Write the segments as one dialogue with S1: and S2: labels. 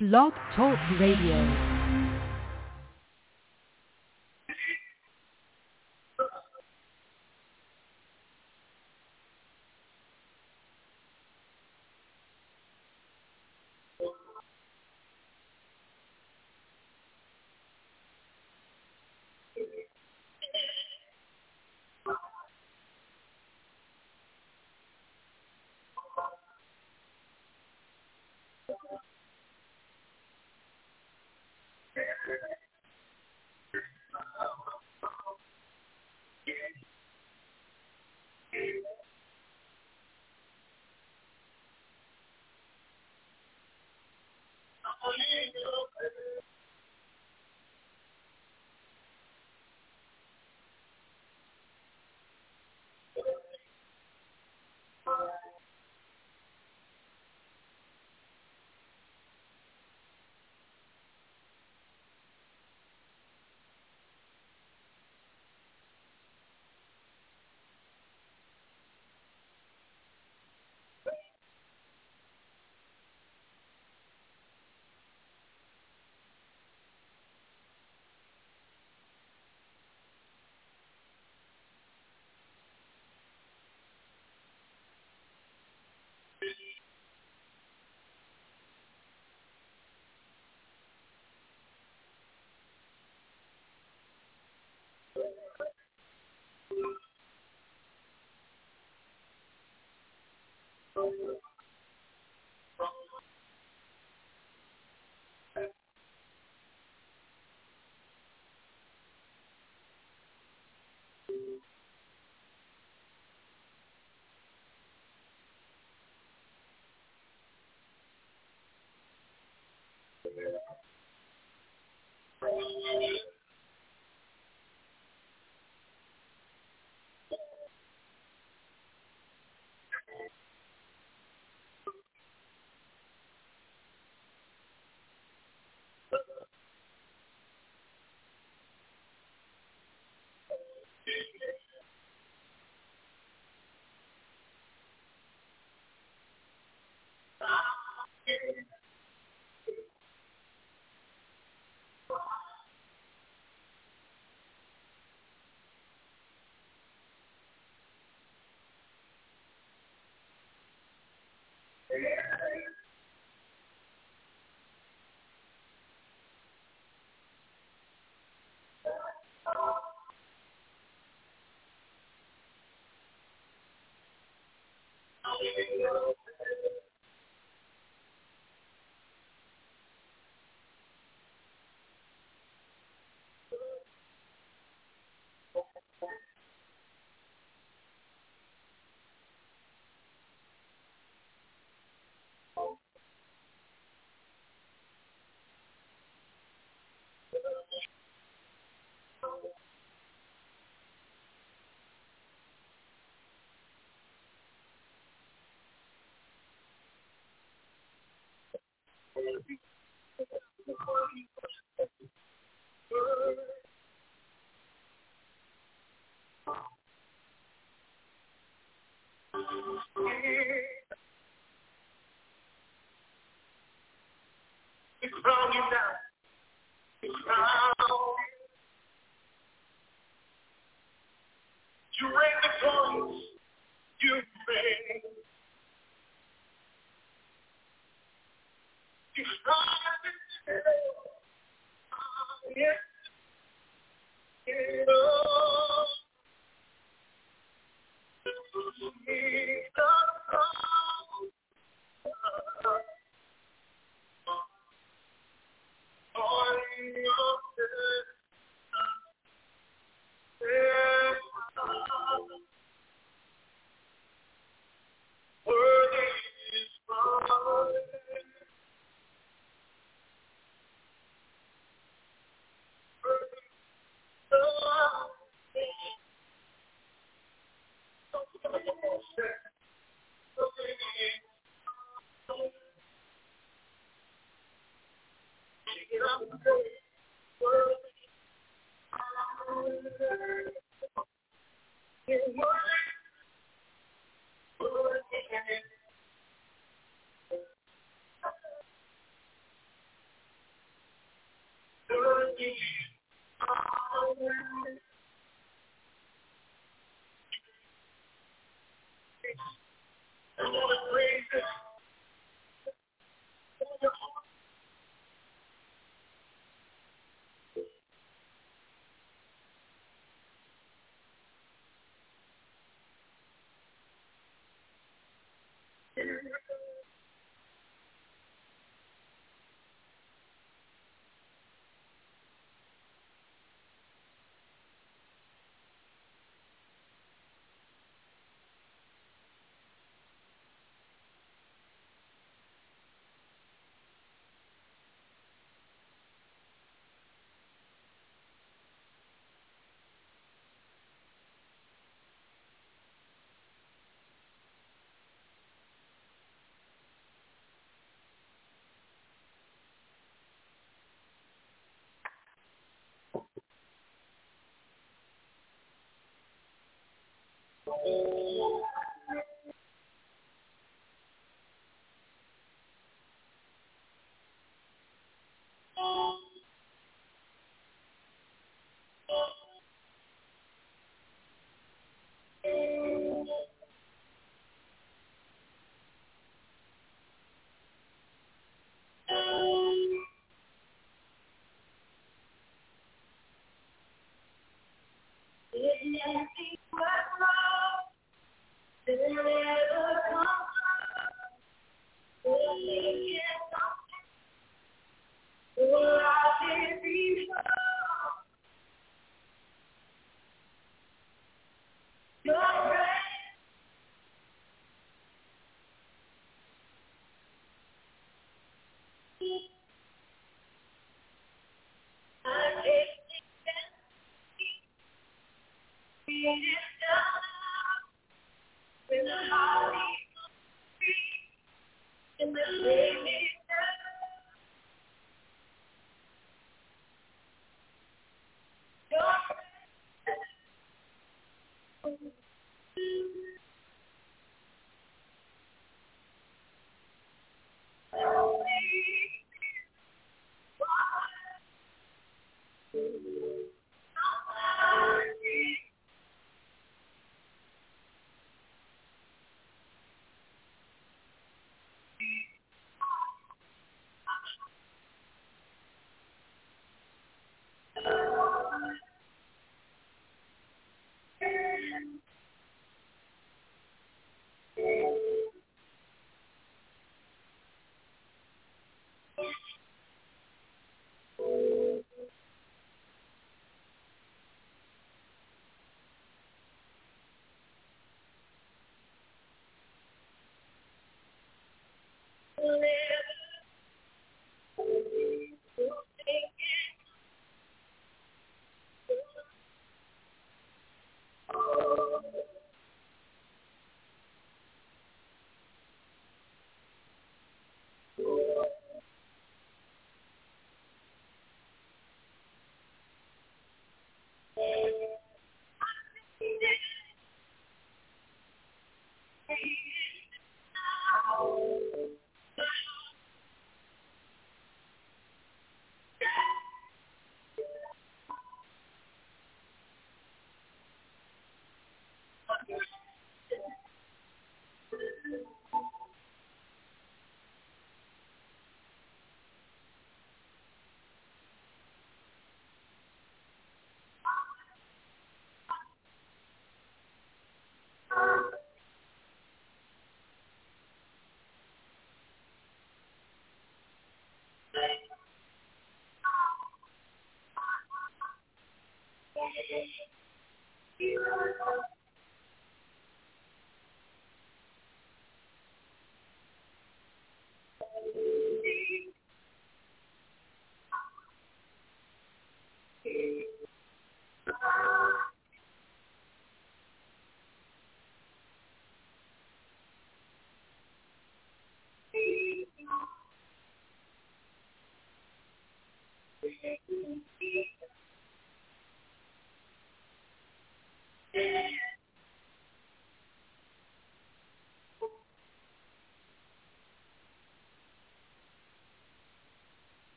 S1: Blog Talk Radio.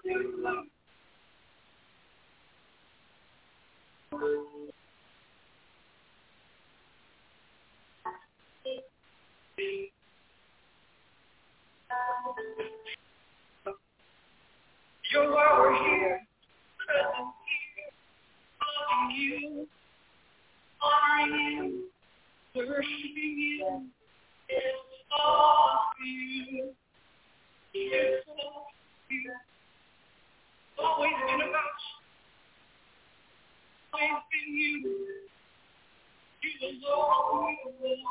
S1: You are here, present here, loving you, honoring you, worshiping you. It's all for you. It's all for you. Always been about you. Always been you. You alone, you alone.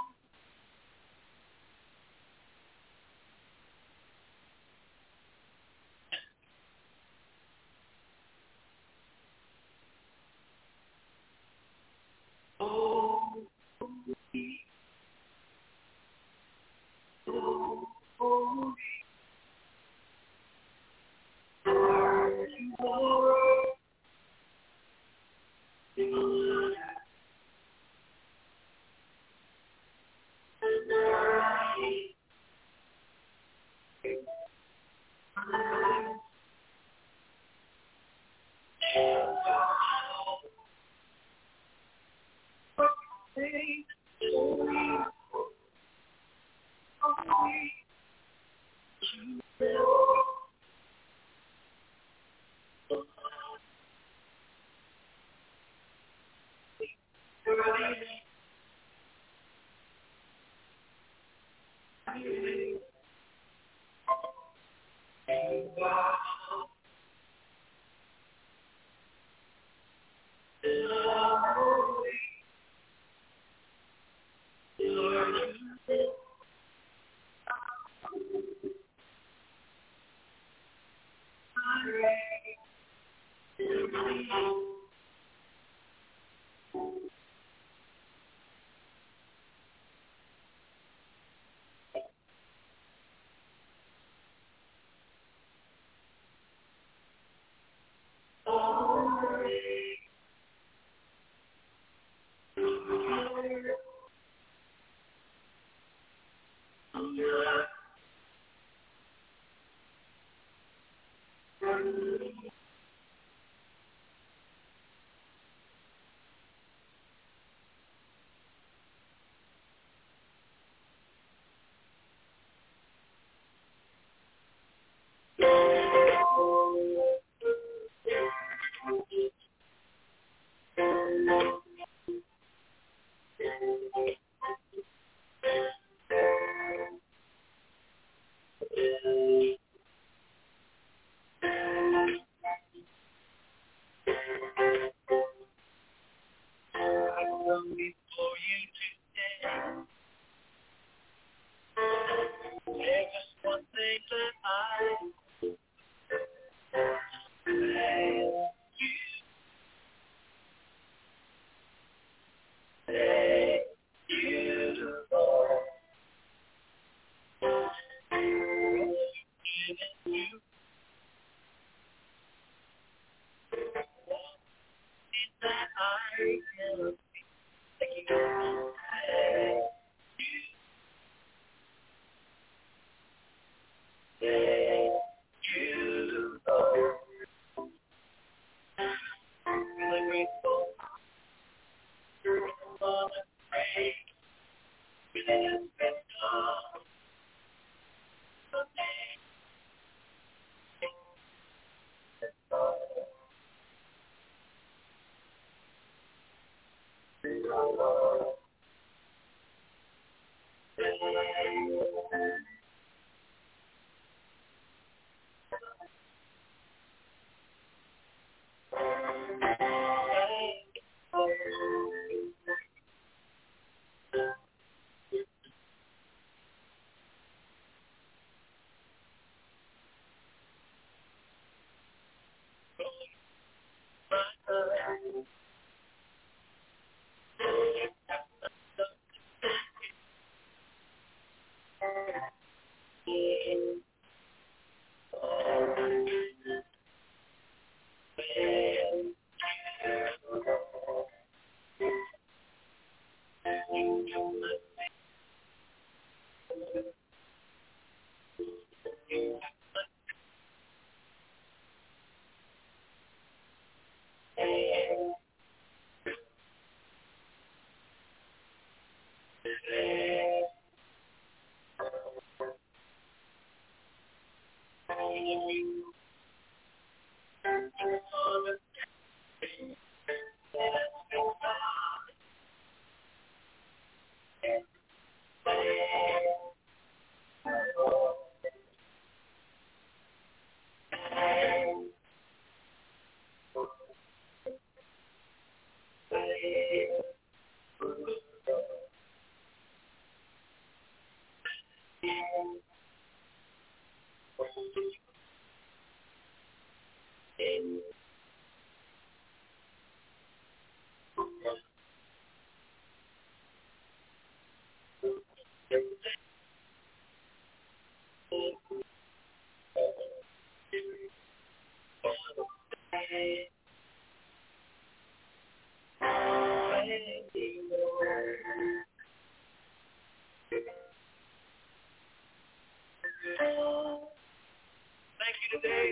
S1: Thank you today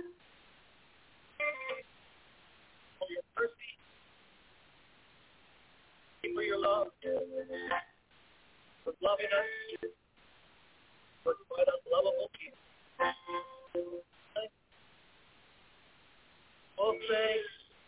S1: for your mercy, for your love, for loving us, for quite unlovable people. Oh, thanks.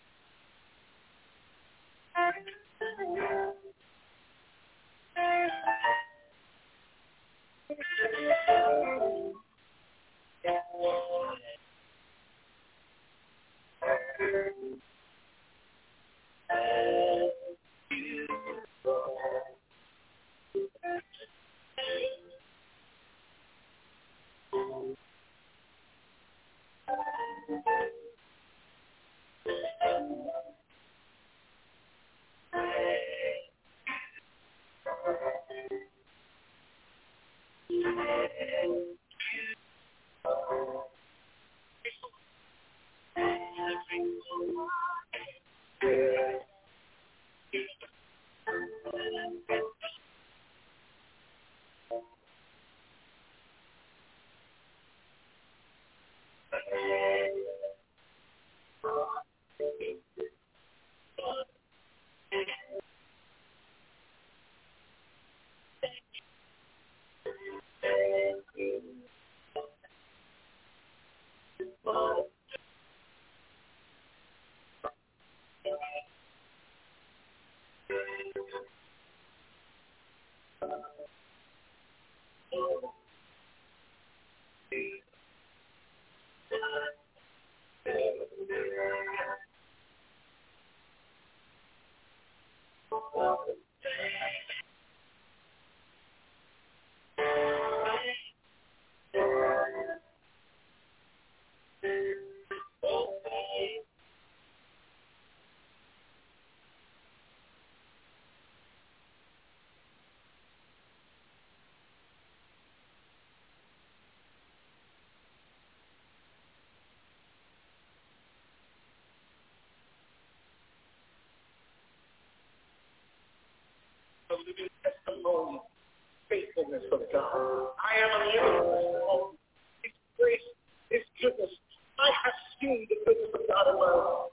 S1: Living testimony, faithfulness of God. I am a living testimony. His grace, His goodness. I have seen the goodness of God in my life.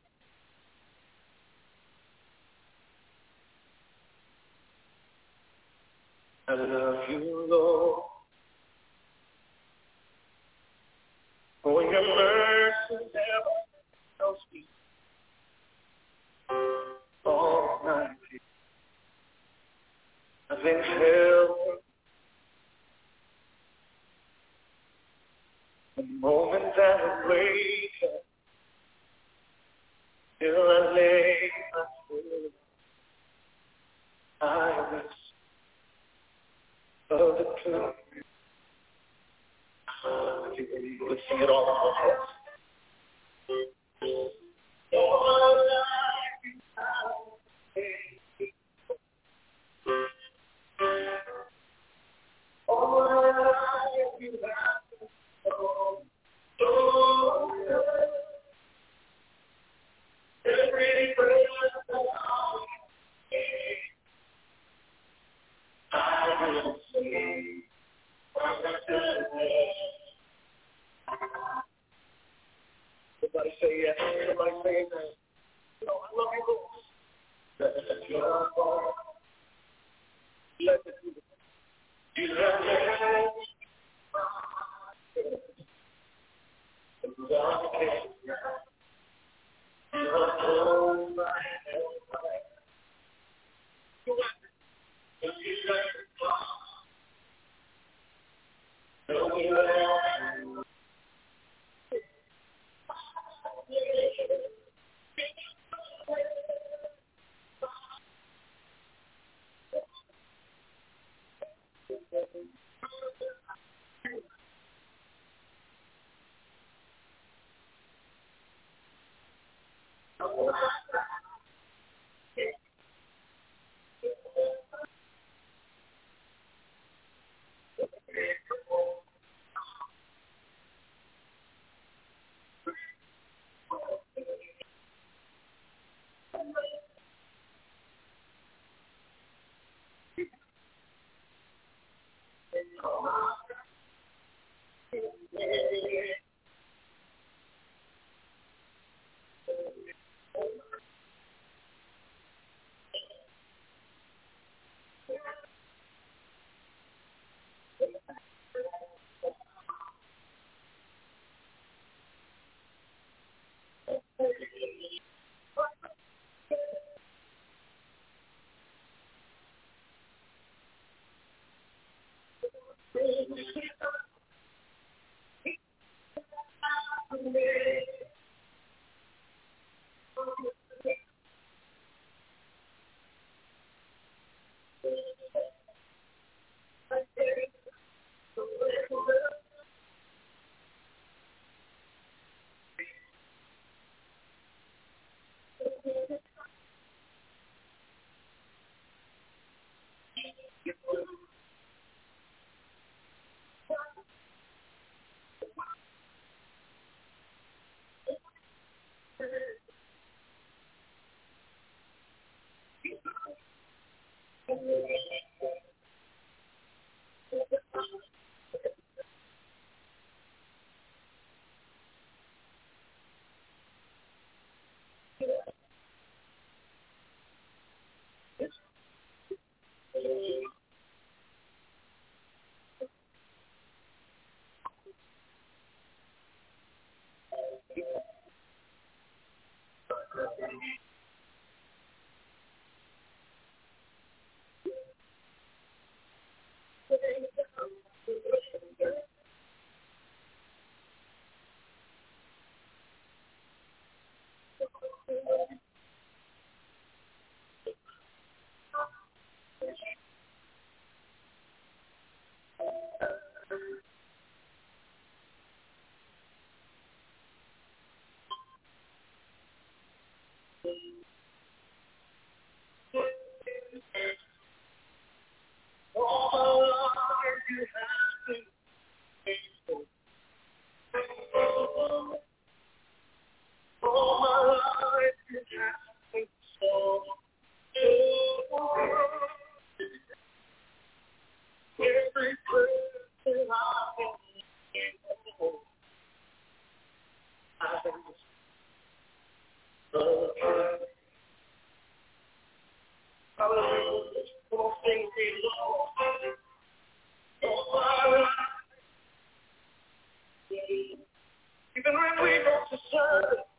S1: I love you, Lord, for your mercy never fails me. All night I've been held the moment that I waited till I lay my head. I was of the truth. Let's sing it all in our hearts. Everybody say yes. Everybody say amen. You know, I love you, Lord. Let it be your fault. Let it be. You have led me. Even when we don't deserve it.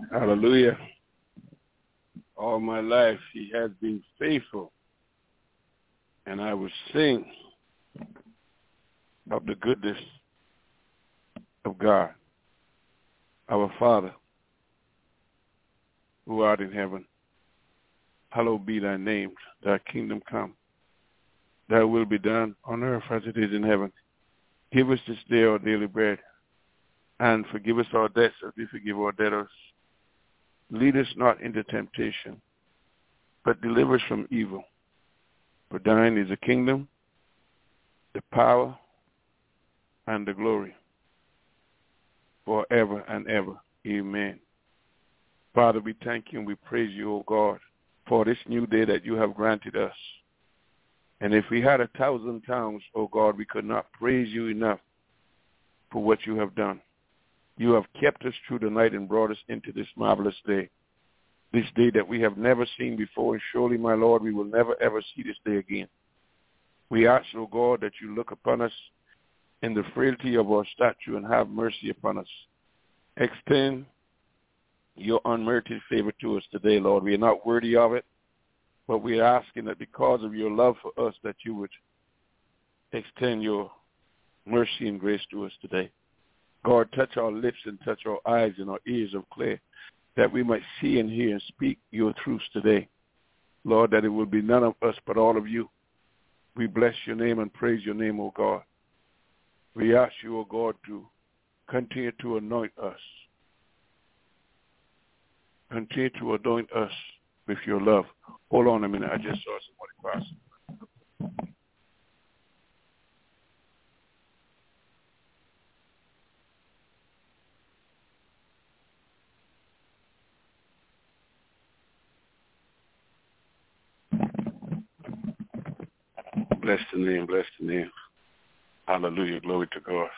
S2: Hallelujah. All my life he has been faithful, and I will sing of the goodness of God. Our Father, who art in heaven, hallowed be thy name. Thy kingdom come. Thy will be done on earth as it is in heaven. Give us this day our daily bread, and forgive us our debts as we forgive our debtors. Lead us not into temptation, but deliver us from evil. For thine is the kingdom, the power, and the glory, forever and ever. Amen. Father, we thank you and we praise you, O God, for this new day that you have granted us. And if we had 1,000 tongues, O God, we could not praise you enough for what you have done. You have kept us through the night and brought us into this marvelous day, this day that we have never seen before, and surely, my Lord, we will never, ever see this day again. We ask, O God, that you look upon us in the frailty of our stature and have mercy upon us. Extend your unmerited favor to us today, Lord. We are not worthy of it, but we are asking that because of your love for us, that you would extend your mercy and grace to us today. God, touch our lips and touch our eyes and our ears of clay, that we might see and hear and speak your truths today. Lord, that it will be none of us but all of you. We bless your name and praise your name, O God. We ask you, O God, to continue to anoint us. Continue to anoint us with your love. Hold on a minute. I just saw somebody cross. Bless the name, bless the name. Hallelujah, glory to God.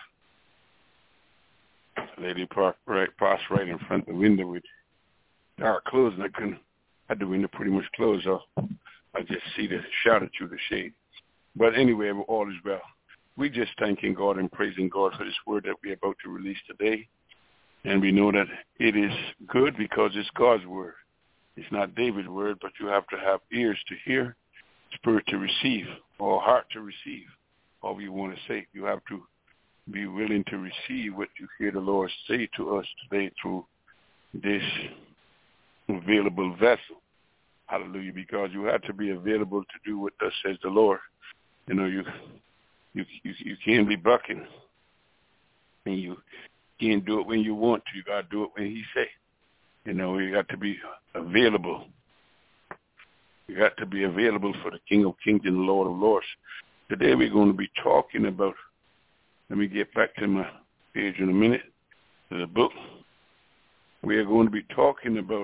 S2: The lady passed right in front of the window with dark clothes, and I had the window pretty much closed off. I just see the shadow through the shade. But anyway, all is well. We just thanking God and praising God for this word that we're about to release today. And we know that it is good because it's God's word. It's not David's word, but you have to have ears to hear, spirit to receive, or heart to receive, all you want to say. You have to be willing to receive what you hear the Lord say to us today through this available vessel. Hallelujah, because you have to be available to do what thus says the Lord. You know, you can't be bucking, and you can't do it when you want to. You got to do it when he say. You know, you got to be available. You got to be available for the King of Kings and the Lord of Lords. Today we're going to be talking about, let me get back to my page in a minute, to the book. We are going to be talking about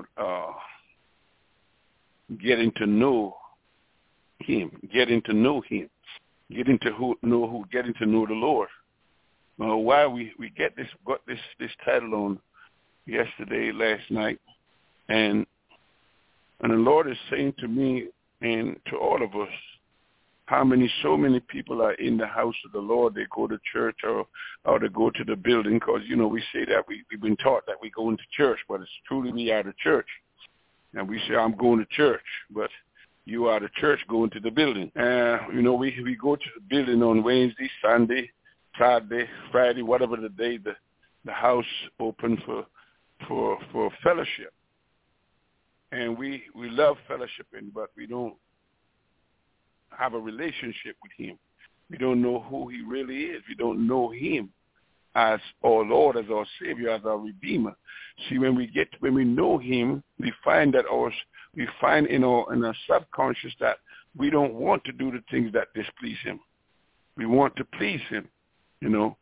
S2: getting to know him, getting to know him, getting to know the Lord. Why we got this title on yesterday, last night, and the Lord is saying to me and to all of us, so many people are in the house of the Lord. They go to church or they go to the building, because, you know, we say that we've been taught that we go into church, but it's truly we are the church. And we say, I'm going to church, but you are the church going to the building. You know, we go to the building on Wednesday, Sunday, Saturday, Friday, whatever the day the house open for fellowship. And we love fellowshipping, but we don't have a relationship with him. We don't know who he really is. We don't know him as our Lord, as our Savior, as our Redeemer. See, when we know him, we find in our subconscious that we don't want to do the things that displease him. We want to please him. You know,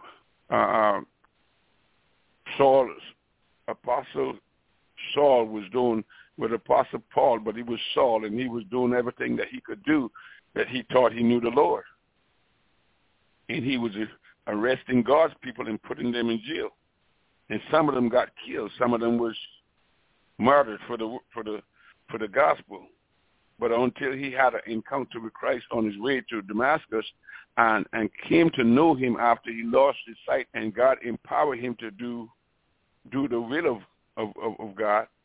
S2: Apostle Saul was doing with Apostle Paul, but he was Saul, and he was doing everything that he could do that he thought he knew the Lord. And he was arresting God's people and putting them in jail. And some of them got killed. Some of them was murdered for the gospel. But until he had an encounter with Christ on his way to Damascus and came to know him after he lost his sight, and God empowered him to do the will of God,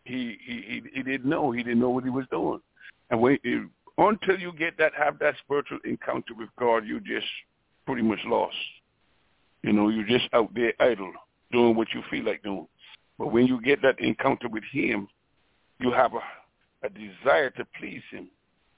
S2: he didn't know. He didn't know what he was doing. And until you have that spiritual encounter with God, you just pretty much lost. You're just out there idle, doing what you feel like doing. But when you get that encounter with him, you have a desire to please him.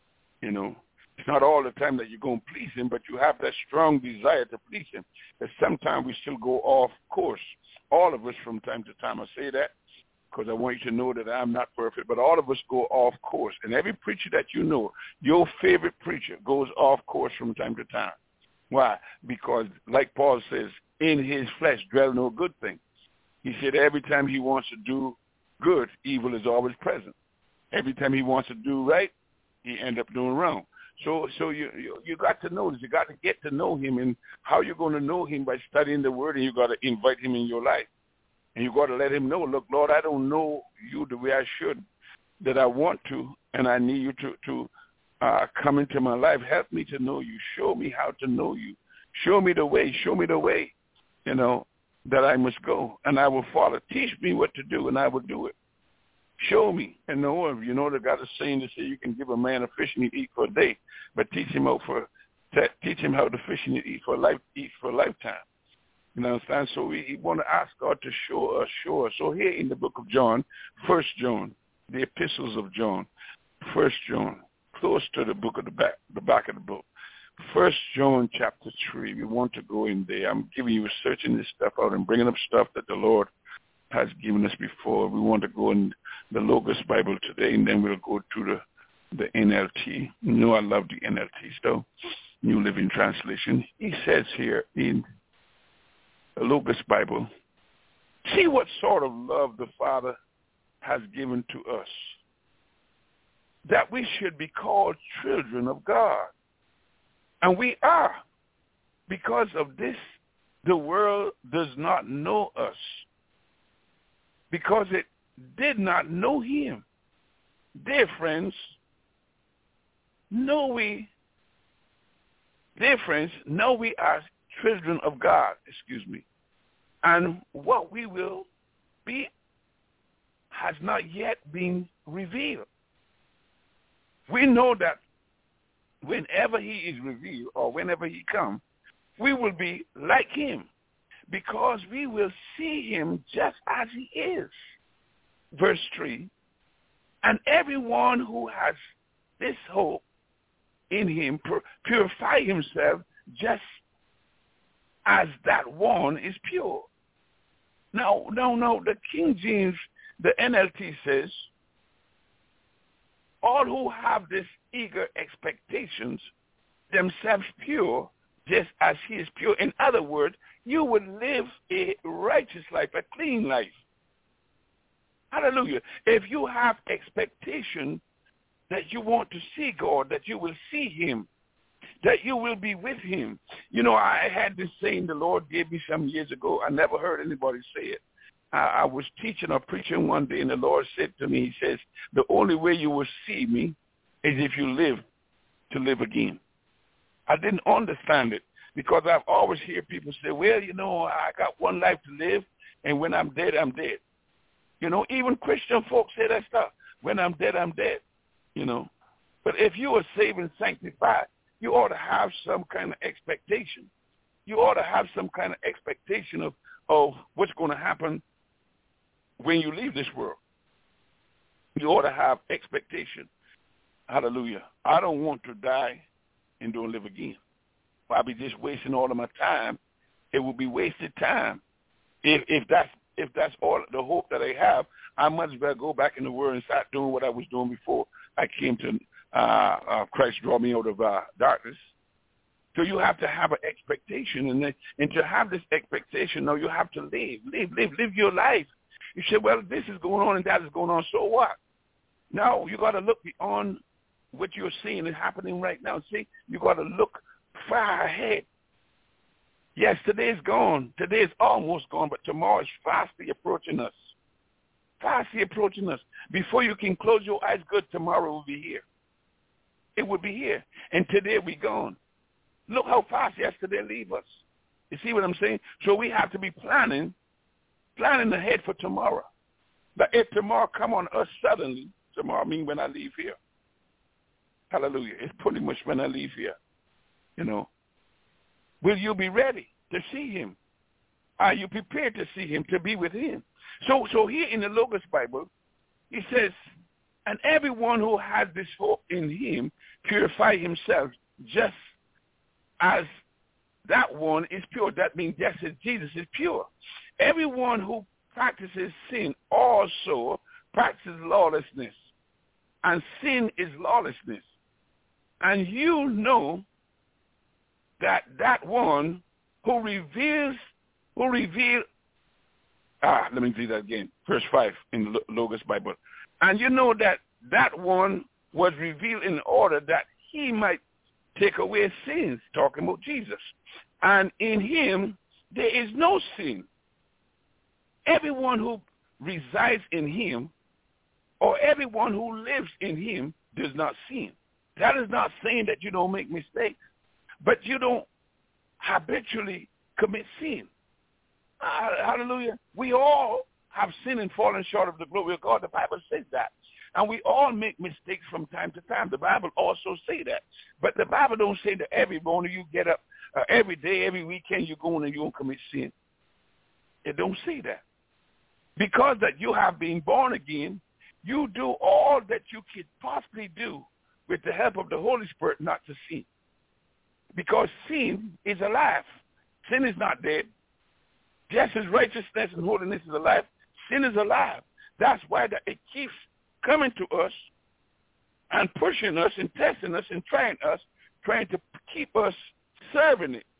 S2: It's not all the time that you're going to please him, but you have that strong desire to please him. But sometimes we still go off course. All of us from time to time. I say that because I want you to know that I'm not perfect, but all of us go off course. And every preacher that you know, your favorite preacher, goes off course from time to time. Why? Because, like Paul says, in his flesh dwell no good thing. He said every time he wants to do good, evil is always present. Every time he wants to do right, he ends up doing wrong. So you got to know this. You got to get to know him, and how you're going to know him by studying the word, and you got to invite him in your life. And you got to let him know, look, Lord, I don't know you the way I should, that I want to, and I need you to come into my life. Help me to know you. Show me how to know you. Show me the way. Show me the way, that I must go, and I will follow. Teach me what to do, and I will do it. Show me. And they got a saying to say you can give a man a fish and he'd eat for a day, but teach him how to fish and eat for a lifetime. You understand? So we want to ask God to show us. So here in the book of John, 1 John, the epistles of John, 1 John, close to the book of the back of the book. 1 John chapter 3, we want to go in there. I'm giving you searching this stuff out and bringing up stuff that the Lord has given us before. We want to go in the Logos Bible today, and then we'll go to the NLT. I love the NLT still, New Living Translation. He says here in the Logos Bible, see what sort of love the Father has given to us, that we should be called children of God. And we are. Because of this, the world does not know us, because it did not know him. Dear friends, know we are children of God, and what we will be has not yet been revealed. We know that whenever he is revealed, or whenever he comes, we will be like him, because we will see him just as he is. Verse 3, and everyone who has this hope in him purify himself just as that one is pure. No, the King James, the NLT says, all who have this eager expectations themselves pure, just as he is pure. In other words, you would live a righteous life, a clean life. Hallelujah. If you have expectation that you want to see God, that you will see him, that you will be with him. I had this saying the Lord gave me some years ago. I never heard anybody say it. I was teaching or preaching one day, and the Lord said to me, he says, the only way you will see me is if you live to live again. I didn't understand it, because I've always heard people say, well, I got one life to live, and when I'm dead, I'm dead. Even Christian folks say that stuff. When I'm dead, I'm dead. But if you are saved and sanctified, you ought to have some kind of expectation. You ought to have some kind of expectation of what's going to happen when you leave this world. You ought to have expectation. Hallelujah. I don't want to die and don't live again. I'll be just wasting all of my time. It will be wasted time. If that's all the hope that I have, I much better go back in the world and start doing what I was doing before I came to Christ draw me out of darkness. So you have to have an expectation, and to have this expectation, you have to live your life. You say, well, this is going on and that is going on, so what? No, you got to look beyond what you're seeing is happening right now. See, you got to look far ahead. Yes, today's gone. Today's almost gone, but tomorrow is fastly approaching us. Fastly approaching us. Before you can close your eyes good, tomorrow will be here. It will be here. And today we're gone. Look how fast yesterday leave us. You see what I'm saying? So we have to be planning ahead for tomorrow. But if tomorrow come on us suddenly, tomorrow mean when I leave here. Hallelujah. It's pretty much when I leave here. Will you be ready to see him? Are you prepared to see him, to be with him? So here in the Logos Bible, he says, and everyone who has this hope in him purify himself just as that one is pure. That means just as Jesus is pure. Everyone who practices sin also practices lawlessness. And sin is lawlessness. And you know that one who reveals, let me read that again, verse 5 in the Logos Bible. And you know that one was revealed in order that he might take away sins, talking about Jesus. And in him there is no sin. Everyone who resides in him, or everyone who lives in him, does not sin. That is not saying that you don't make mistakes, but you don't habitually commit sin. Hallelujah. We all have sinned and fallen short of the glory of God. The Bible says that. And we all make mistakes from time to time. The Bible also say that. But the Bible don't say that every morning you get up, every day, every weekend you go in and you don't commit sin. It don't say that. Because that you have been born again, you do all that you could possibly do with the help of the Holy Spirit not to sin. Because sin is alive. Sin is not dead. Just as righteousness and holiness is alive, sin is alive. That's why that it keeps coming to us and pushing us and testing us and trying to keep us serving it.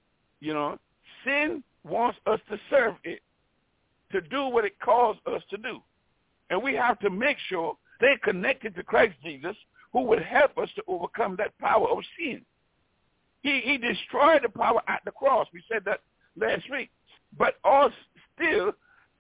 S2: Sin wants us to serve it, to do what it calls us to do. And we have to make sure they're connected to Christ Jesus, who would help us to overcome that power of sin. He destroyed the power at the cross. We said that last week. But all still,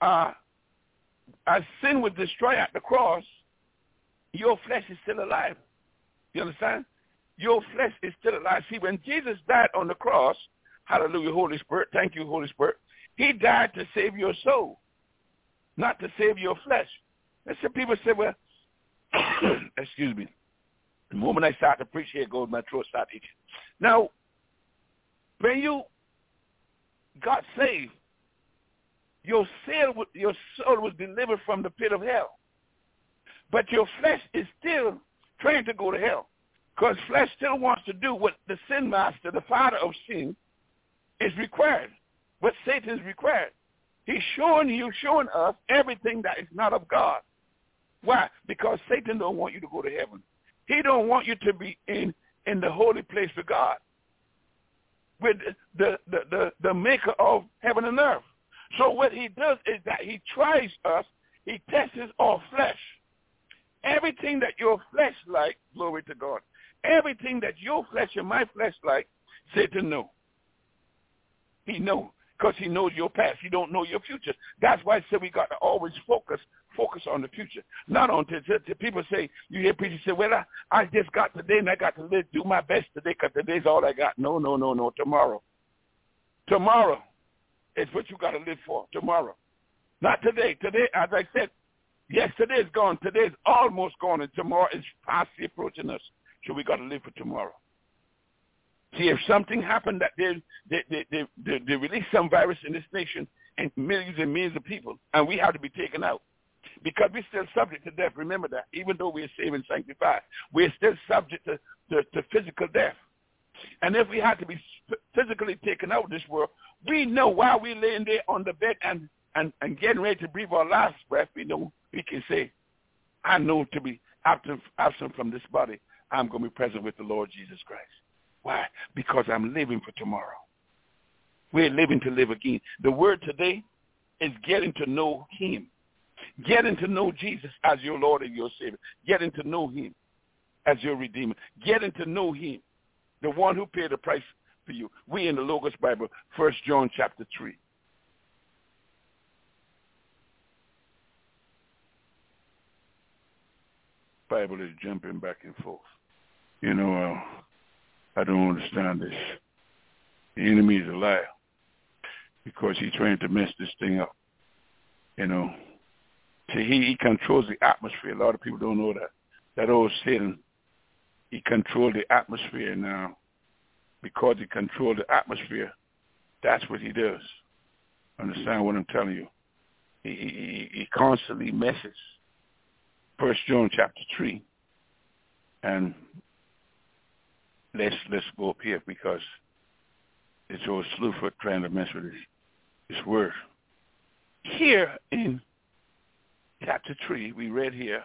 S2: as sin was destroyed at the cross, your flesh is still alive. You understand? Your flesh is still alive. See, when Jesus died on the cross, hallelujah, Holy Spirit, thank you, Holy Spirit, he died to save your soul, not to save your flesh. And some people say, well, excuse me, the moment I start to preach, here goes my throat start itching. Now, when you got saved, your soul was delivered from the pit of hell. But your flesh is still trying to go to hell, because flesh still wants to do what the sin master, the father of sin, is required, what Satan is required. He's showing us everything that is not of God. Why? Because Satan don't want you to go to heaven. He don't want you to be in the holy place with God, with the maker of heaven and earth. So what he does is that he tries us, he tests our flesh. Everything that your flesh like, glory to God, everything that your flesh and my flesh like, Satan know. He know, because he knows your past. He don't know your future. That's why I said we got to always focus on the future. Not on to people say, you hear preachers say, well, I just got today and I got to do my best today because today's all I got. No, tomorrow. Tomorrow is what you got to live for, tomorrow. Not today. Today, as I said, yesterday is gone. Today is almost gone, and tomorrow is fast approaching us. So we got to live for tomorrow. See, if something happened that they release some virus in this nation and millions of people, and we have to be taken out, because we're still subject to death. Remember that. Even though we're saved and sanctified, we're still subject to physical death. And if we had to be physically taken out of this world, we know while we're laying there on the bed and getting ready to breathe our last breath, we know we can say, I know to be absent from this body, I'm going to be present with the Lord Jesus Christ. Why? Because I'm living for tomorrow. We're living to live again. The word today is getting to know him. Getting to know Jesus as your Lord and your Savior. Getting to know him as your Redeemer. Getting to know him, the one who paid the price for you. We in the Logos Bible, 1 John chapter 3. Bible is jumping back and forth. I don't understand this. The enemy is a liar because he's trying to mess this thing up. See, he controls the atmosphere. A lot of people don't know that. That old Satan, he controls the atmosphere now. Because he controls the atmosphere, that's what he does. Understand what I'm telling you? He constantly messes. 1 John chapter 3. And let's go up here because it's old Slewfoot trying to mess with this word. Here in chapter 3, we read here,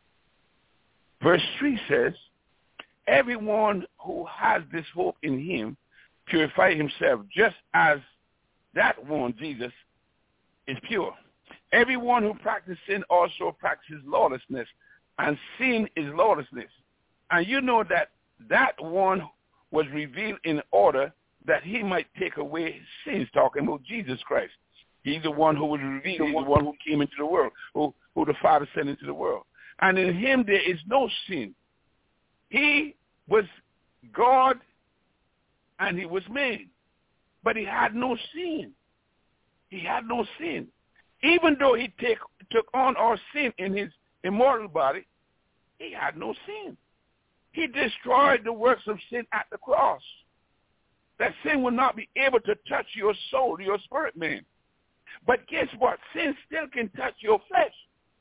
S2: verse 3 says, everyone who has this hope in him purify himself just as that one, Jesus, is pure. Everyone who practices sin also practices lawlessness, and sin is lawlessness. And you know that one was revealed in order that he might take away sins, talking about Jesus Christ. He's the one who was revealed. He's the one who came into the world, who the Father sent into the world. And in him there is no sin. He was God and he was man, but he had no sin. He had no sin. Even though he took on our sin in his immortal body, he had no sin. He destroyed the works of sin at the cross. That sin will not be able to touch your soul, your spirit, man. But guess what? Sin still can touch your flesh.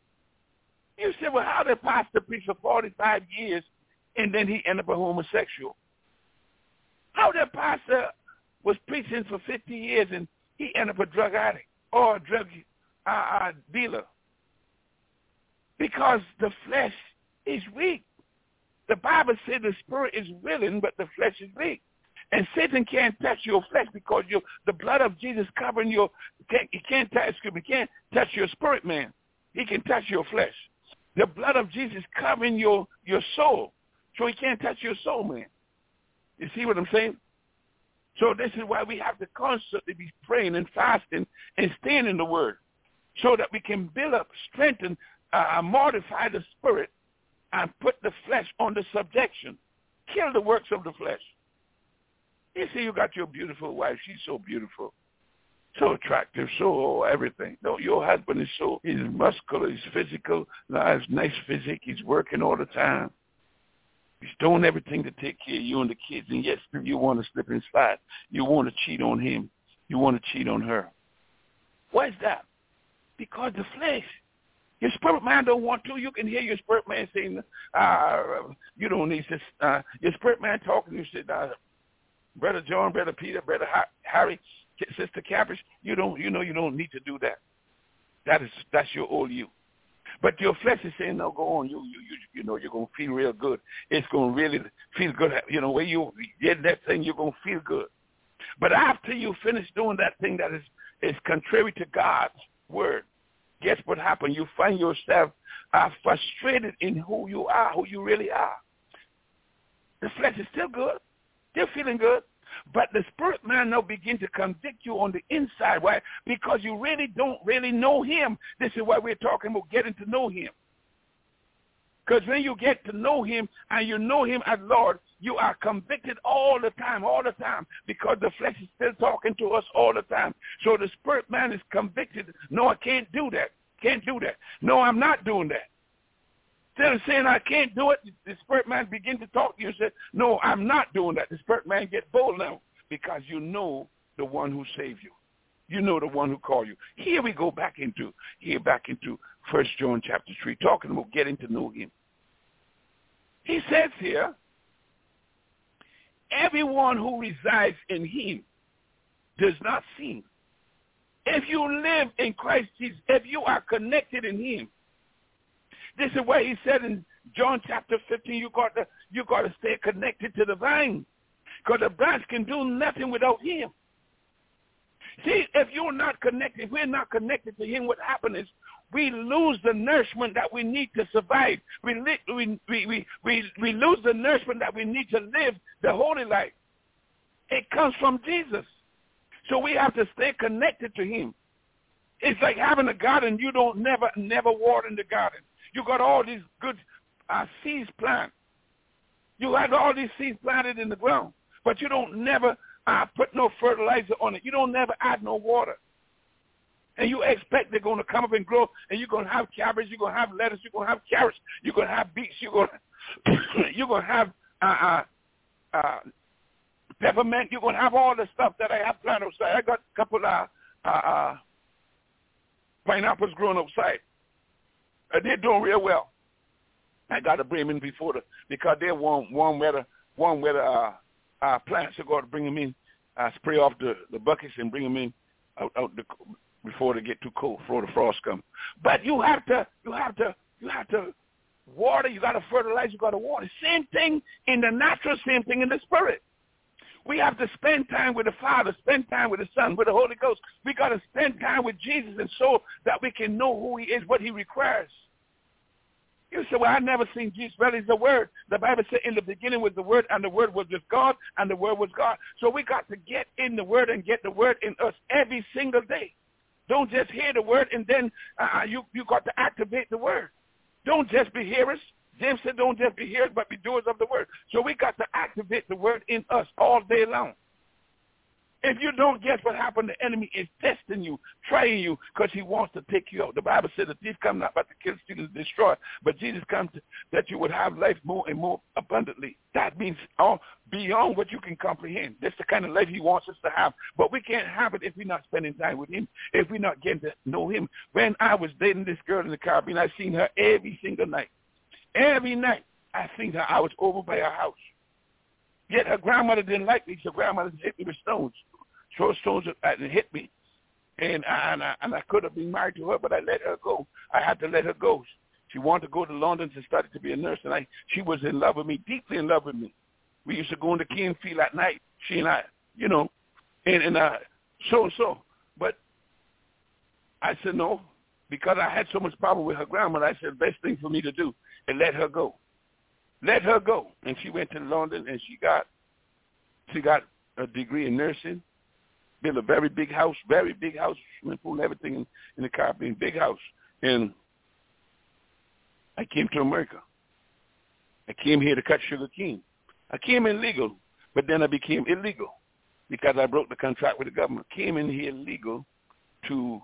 S2: You say, well, how did Pastor preach for 45 years and then he ended up a homosexual? How did Pastor was preaching for 50 years and he ended up a drug addict or a drug dealer? Because the flesh is weak. The Bible said the spirit is willing, but the flesh is weak. And Satan can't touch your flesh because the blood of Jesus covering he can't touch your spirit, man. He can touch your flesh. The blood of Jesus covering your soul, so he can't touch your soul, man. You see what I'm saying? So this is why we have to constantly be praying and fasting and staying in the Word, so that we can build up, strengthen, mortify the spirit, and put the flesh under subjection. Kill the works of the flesh. You see, you got your beautiful wife. She's so beautiful, so attractive, so everything. No, your husband is he's muscular, he's physical, has nice physique, he's working all the time. He's doing everything to take care of you and the kids, and yet you want to slip and slide. You want to cheat on him. You want to cheat on her. Why is that? Because the flesh. Your spirit man don't want to. You can hear your spirit man saying, you don't need this. Your spirit man talking, you said, Brother John, Brother Peter, Brother Harry, Sister Caprice, you don't need to do that. That's your old you. But your flesh is saying, no, go on. You know you're going to feel real good. It's going to really feel good. You know, when you get that thing, you're going to feel good. But after you finish doing that thing that is contrary to God's word, guess what happened? You find yourself frustrated in who you are, who you really are. The flesh is still good. Still feeling good. But the spirit man now begin to convict you on the inside. Why? Because you really don't really know him. This is why we're talking about getting to know him. Because when you get to know him and you know him as Lord, you are convicted all the time, because the flesh is still talking to us all the time. So the spirit man is convicted. No, I can't do that. Can't do that. No, I'm not doing that. Instead of saying I can't do it, the spirit man begin to talk to you and say, no, I'm not doing that. The spirit man get bold now because you know the one who saved you. You know the one who called you. Here we go back into 1 John chapter 3, talking about getting to know him. He says here, everyone who resides in him does not sin. If you live in Christ Jesus, if you are connected in him, this is why he said in John chapter 15, you got to stay connected to the vine, because the branch can do nothing without him. See, if you're not connected, if we're not connected to him, what happens is we lose the nourishment that we need to survive. We lose the nourishment that we need to live the holy life. It comes from Jesus. So we have to stay connected to him. It's like having a garden. You don't never water in the garden. You got all these good seeds planted. You had all these seeds planted in the ground, but you don't never put no fertilizer on it. You don't never add no water. And you expect they're going to come up and grow, and you're going to have cabbage, you're going to have lettuce, you're going to have carrots, you're going to have beets, you're going to have peppermint, you're going to have all the stuff that I have planted outside. I got a couple of pineapples growing outside. They're doing real well. I got to bring them in because they're warm weather plants. I got to bring them in, spray off the buckets and bring them in out before they get too cold, before the frost comes. But you have to water. You got to fertilize. You got to water. Same thing in the natural. Same thing in the spirit. We have to spend time with the Father, spend time with the Son, with the Holy Ghost. We got to spend time with Jesus, and so that we can know who He is, what He requires. You say, well, I've never seen Jesus. Well, He's the Word. The Bible said in the beginning was the Word, and the Word was with God, and the Word was God. So we got to get in the Word and get the Word in us every single day. Don't just hear the Word, and then you got to activate the Word. Don't just be hearers. James said, don't just be hearers, but be doers of the Word. So we got to activate the Word in us all day long. If you don't guess what happened, the enemy is testing you, trying you, because he wants to take you out. The Bible said the thief comes not but to kill, steal, and destroy. But Jesus comes that you would have life more and more abundantly. That means all beyond what you can comprehend. That's the kind of life He wants us to have. But we can't have it if we're not spending time with Him, if we're not getting to know Him. When I was dating this girl in the Caribbean, I seen her every single night. Every night I seen her. I was over by her house. Yet her grandmother didn't like me. So grandmother hit me with stones. Throw stones and hit me. And I could have been married to her, but I let her go. I had to let her go. She wanted to go to London to study to be a nurse, and she was in love with me, deeply in love with me. We used to go in the King Field at night, she and I, and so. But I said no, because I had so much problem with her grandmother. I said the best thing for me to do is let her go. Let her go. And she went to London, and she got a degree in nursing, built a very big house, swimming pool, everything in the Caribbean, big house. And I came to America. I came here to cut sugar cane. I came in legal, but then I became illegal because I broke the contract with the government. Came in here legal to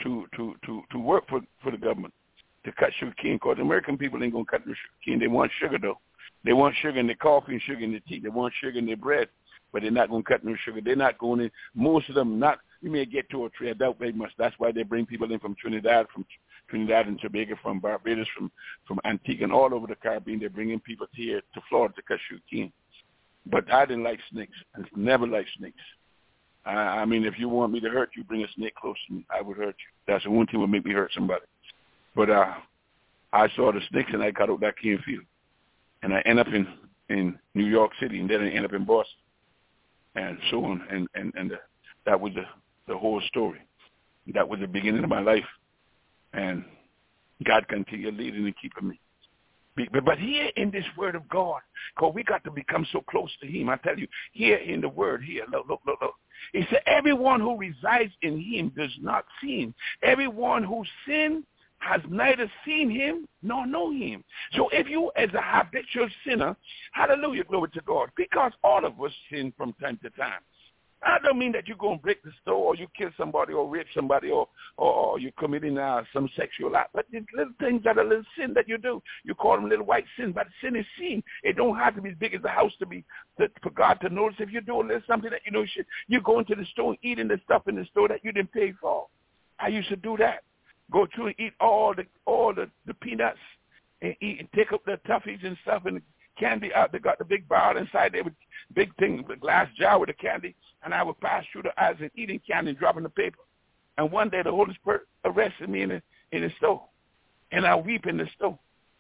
S2: work for the government, to cut sugar cane, because American people ain't going to cut the sugar cane. They want sugar, though. They want sugar in their coffee and sugar in their tea. They want sugar in their bread, but they're not going to cut no sugar. They're not going in. Most of them not. You may get 2 or 3. I doubt very much. That's why they bring people in from Trinidad and Tobago, from Barbados, from Antigua, and all over the Caribbean. They're bringing people here to Florida to cut sugar cane. But I didn't like snakes. I never liked snakes. I mean, if you want me to hurt you, bring a snake close to me. I would hurt you. That's the one thing that would make me hurt somebody. But I saw the snakes, and I got out that cane field. And I ended up in New York City, and then I ended up in Boston, and so on. And that was the whole story. That was the beginning of my life. And God continued leading and keeping me. But here in this Word of God, because we got to become so close to Him. I tell you, here in the Word, here, look. He said, everyone who resides in Him does not sin. Everyone who sins has neither seen Him nor know Him. So if you, as a habitual sinner, hallelujah, glory to God, because all of us sin from time to time. I don't mean that you're going to break the store or you kill somebody or rape somebody or you're committing some sexual act. But these little things that are little sin that you do, you call them little white sin. But sin is sin. It don't have to be as big as the house for God to notice. If you do a little something that you go into the store and eating the stuff in the store that you didn't pay for. I used to do that. Go through and eat all the peanuts and eat and take up the toffees and stuff and the candy out. They got the big bar inside there with big thing, the glass jar with the candy, and I would pass through the aisles and eating candy and dropping the paper. And one day the Holy Spirit arrested me in the store, and I weep in the store.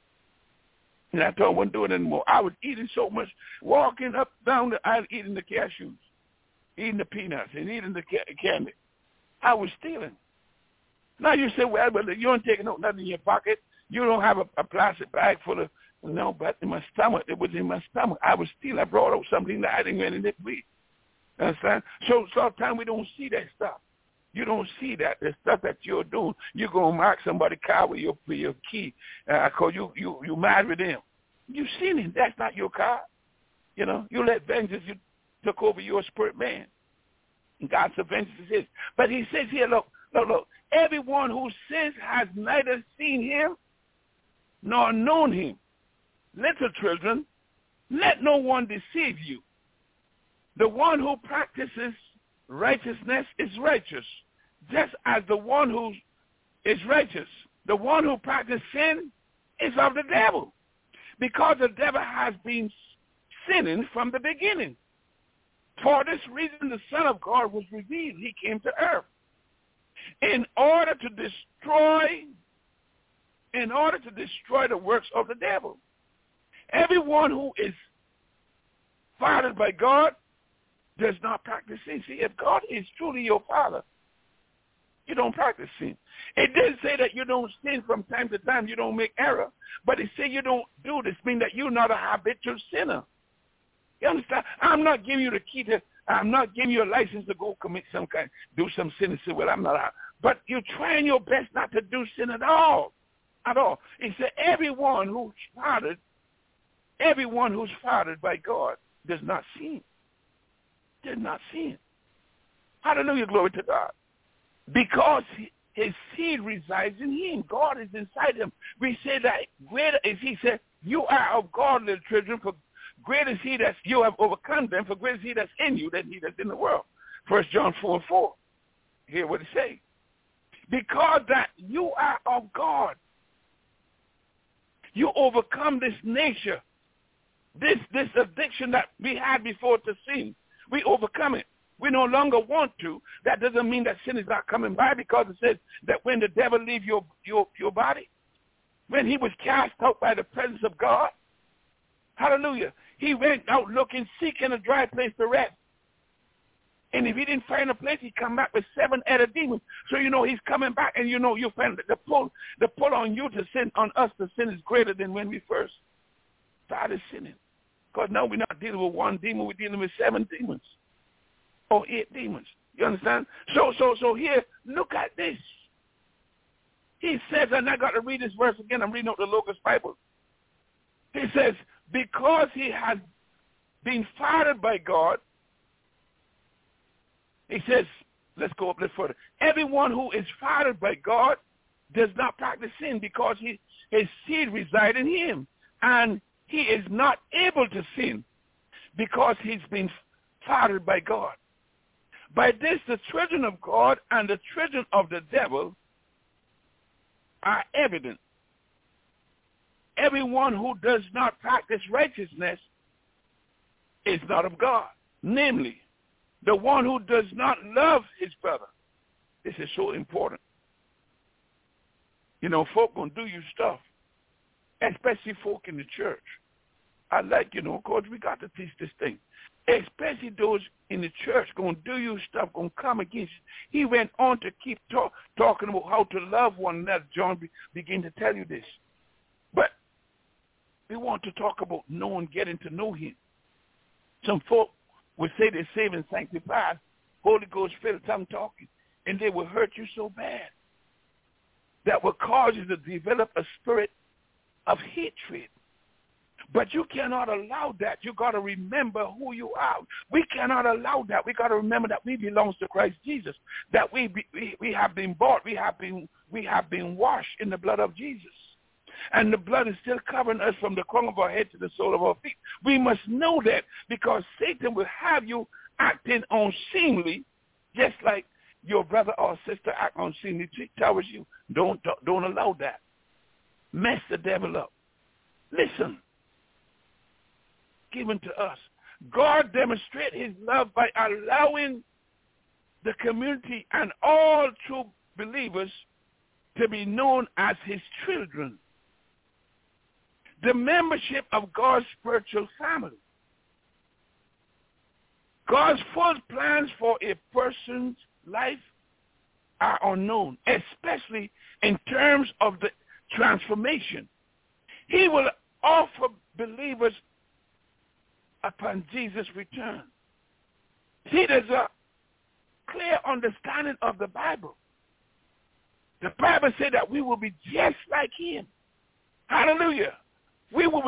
S2: And I told him I wasn't doing it anymore. I was eating so much, walking up, down the aisle, eating the cashews, eating the peanuts, and eating the candy. I was stealing. Now you say, well, you don't take nothing in your pocket. You don't have a plastic bag full of, no, but in my stomach, it was in my stomach. I was stealing. I brought out something that I didn't really need to eat. Understand? So sometimes we don't see that stuff. You don't see that. The stuff that you're doing. You're going to mark somebody's car with your key because you mad with them. You seen it. That's not your car. You let vengeance, you took over your spirit man. And God's vengeance is his. But he says here, look, everyone who sins has neither seen him nor known him. Little children, let no one deceive you. The one who practices righteousness is righteous, just as the one who is righteous. The one who practices sin is of the devil, because the devil has been sinning from the beginning. For this reason, the Son of God was revealed. He came to earth in order to destroy the works of the devil. Everyone who is fathered by God does not practice sin. See, if God is truly your father, you don't practice sin. It didn't say that you don't sin from time to time, you don't make error, but it said you don't do this, mean that you're not a habitual sinner. You understand? I'm not giving you the key to, I'm not giving you a license to go commit do some sin and say, well, I'm not out. But you're trying your best not to do sin at all. At all. It said everyone who's fathered by God does not sin. Does not sin. Hallelujah, glory to God. Because his seed resides in him. God is inside him. We say that greater is he said, you are of God, little children, for greater is he that you have overcome them, for greater is he that's in you than he that's in the world. 1 John 4:4. Hear what it says. Because that you are of God. You overcome this nature, this addiction that we had before to sin. We overcome it. We no longer want to. That doesn't mean that sin is not coming by, because it says that when the devil leaves your body, when he was cast out by the presence of God, hallelujah, he went out looking, seeking a dry place to rest. And if he didn't find a place, he'd come back with 7 other demons. So you know he's coming back, and you know you find the pull on you to sin, on us to sin, is greater than when we first started sinning. Because now we're not dealing with 1 demon, we're dealing with 7 demons. Or 8 demons. You understand? So here, look at this. He says, and I got to read this verse again. I'm reading out the Logos Bible. He says, because he has been fathered by God, he says, let's go up a little further. Everyone who is fathered by God does not practice sin, because his seed resides in him. And he is not able to sin because he's been fathered by God. By this, the children of God and the children of the devil are evident. Everyone who does not practice righteousness is not of God. Namely, the one who does not love his brother. This is so important. You know, folk gonna do you stuff, especially folk in the church. I like, of course, we got to teach this thing. Especially those in the church going to do you stuff, going to come against you. He went on to keep talking about how to love one another. John began to tell you this. But we want to talk about knowing, getting to know him. Some folk would say they're saved and sanctified, Holy Ghost, Spirit, tongue talking, and they will hurt you so bad that will cause you to develop a spirit of hatred. But you cannot allow that. You got to remember who you are. We cannot allow that. We got to remember that we belong to Christ Jesus. That we have been bought. We have been washed in the blood of Jesus, and the blood is still covering us from the crown of our head to the sole of our feet. We must know that, because Satan will have you acting unseemly, just like your brother or sister act unseemly towards you. Don't allow that. Mess the devil up. Listen. Given to us. God demonstrates his love by allowing the community and all true believers to be known as his children. The membership of God's spiritual family. God's full plans for a person's life are unknown, especially in terms of the transformation. He will offer believers upon Jesus' return. See, there's a clear understanding of the Bible. The Bible said that we will be just like him. Hallelujah. We will be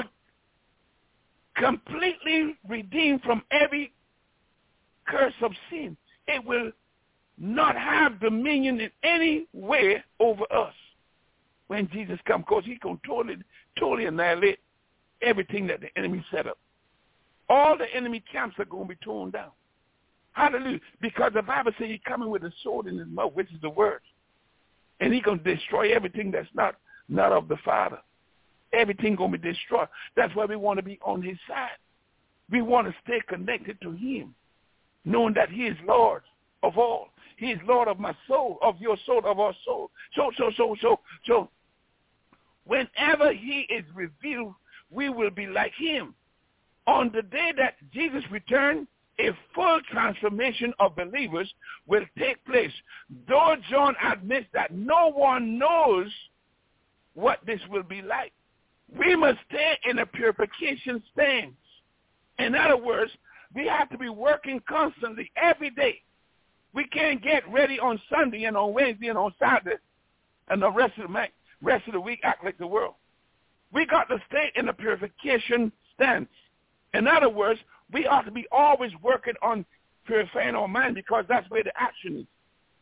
S2: completely redeemed from every curse of sin. It will not have dominion in any way over us when Jesus comes, because he's going to totally annihilate everything that the enemy set up. All the enemy camps are going to be torn down. Hallelujah. Because the Bible says he's coming with a sword in his mouth, which is the word. And he's going to destroy everything that's not of the Father. Everything going to be destroyed. That's why we want to be on his side. We want to stay connected to him, knowing that he is Lord of all. He is Lord of my soul, of your soul, of our soul. So, whenever he is revealed, we will be like him. On the day that Jesus returned, a full transformation of believers will take place. Though John admits that no one knows what this will be like, we must stay in a purification stance. In other words, we have to be working constantly every day. We can't get ready on Sunday and on Wednesday and on Saturday and the rest of the week act like the world. We got to stay in a purification stance. In other words, we ought to be always working on purifying our mind, because that's where the action is.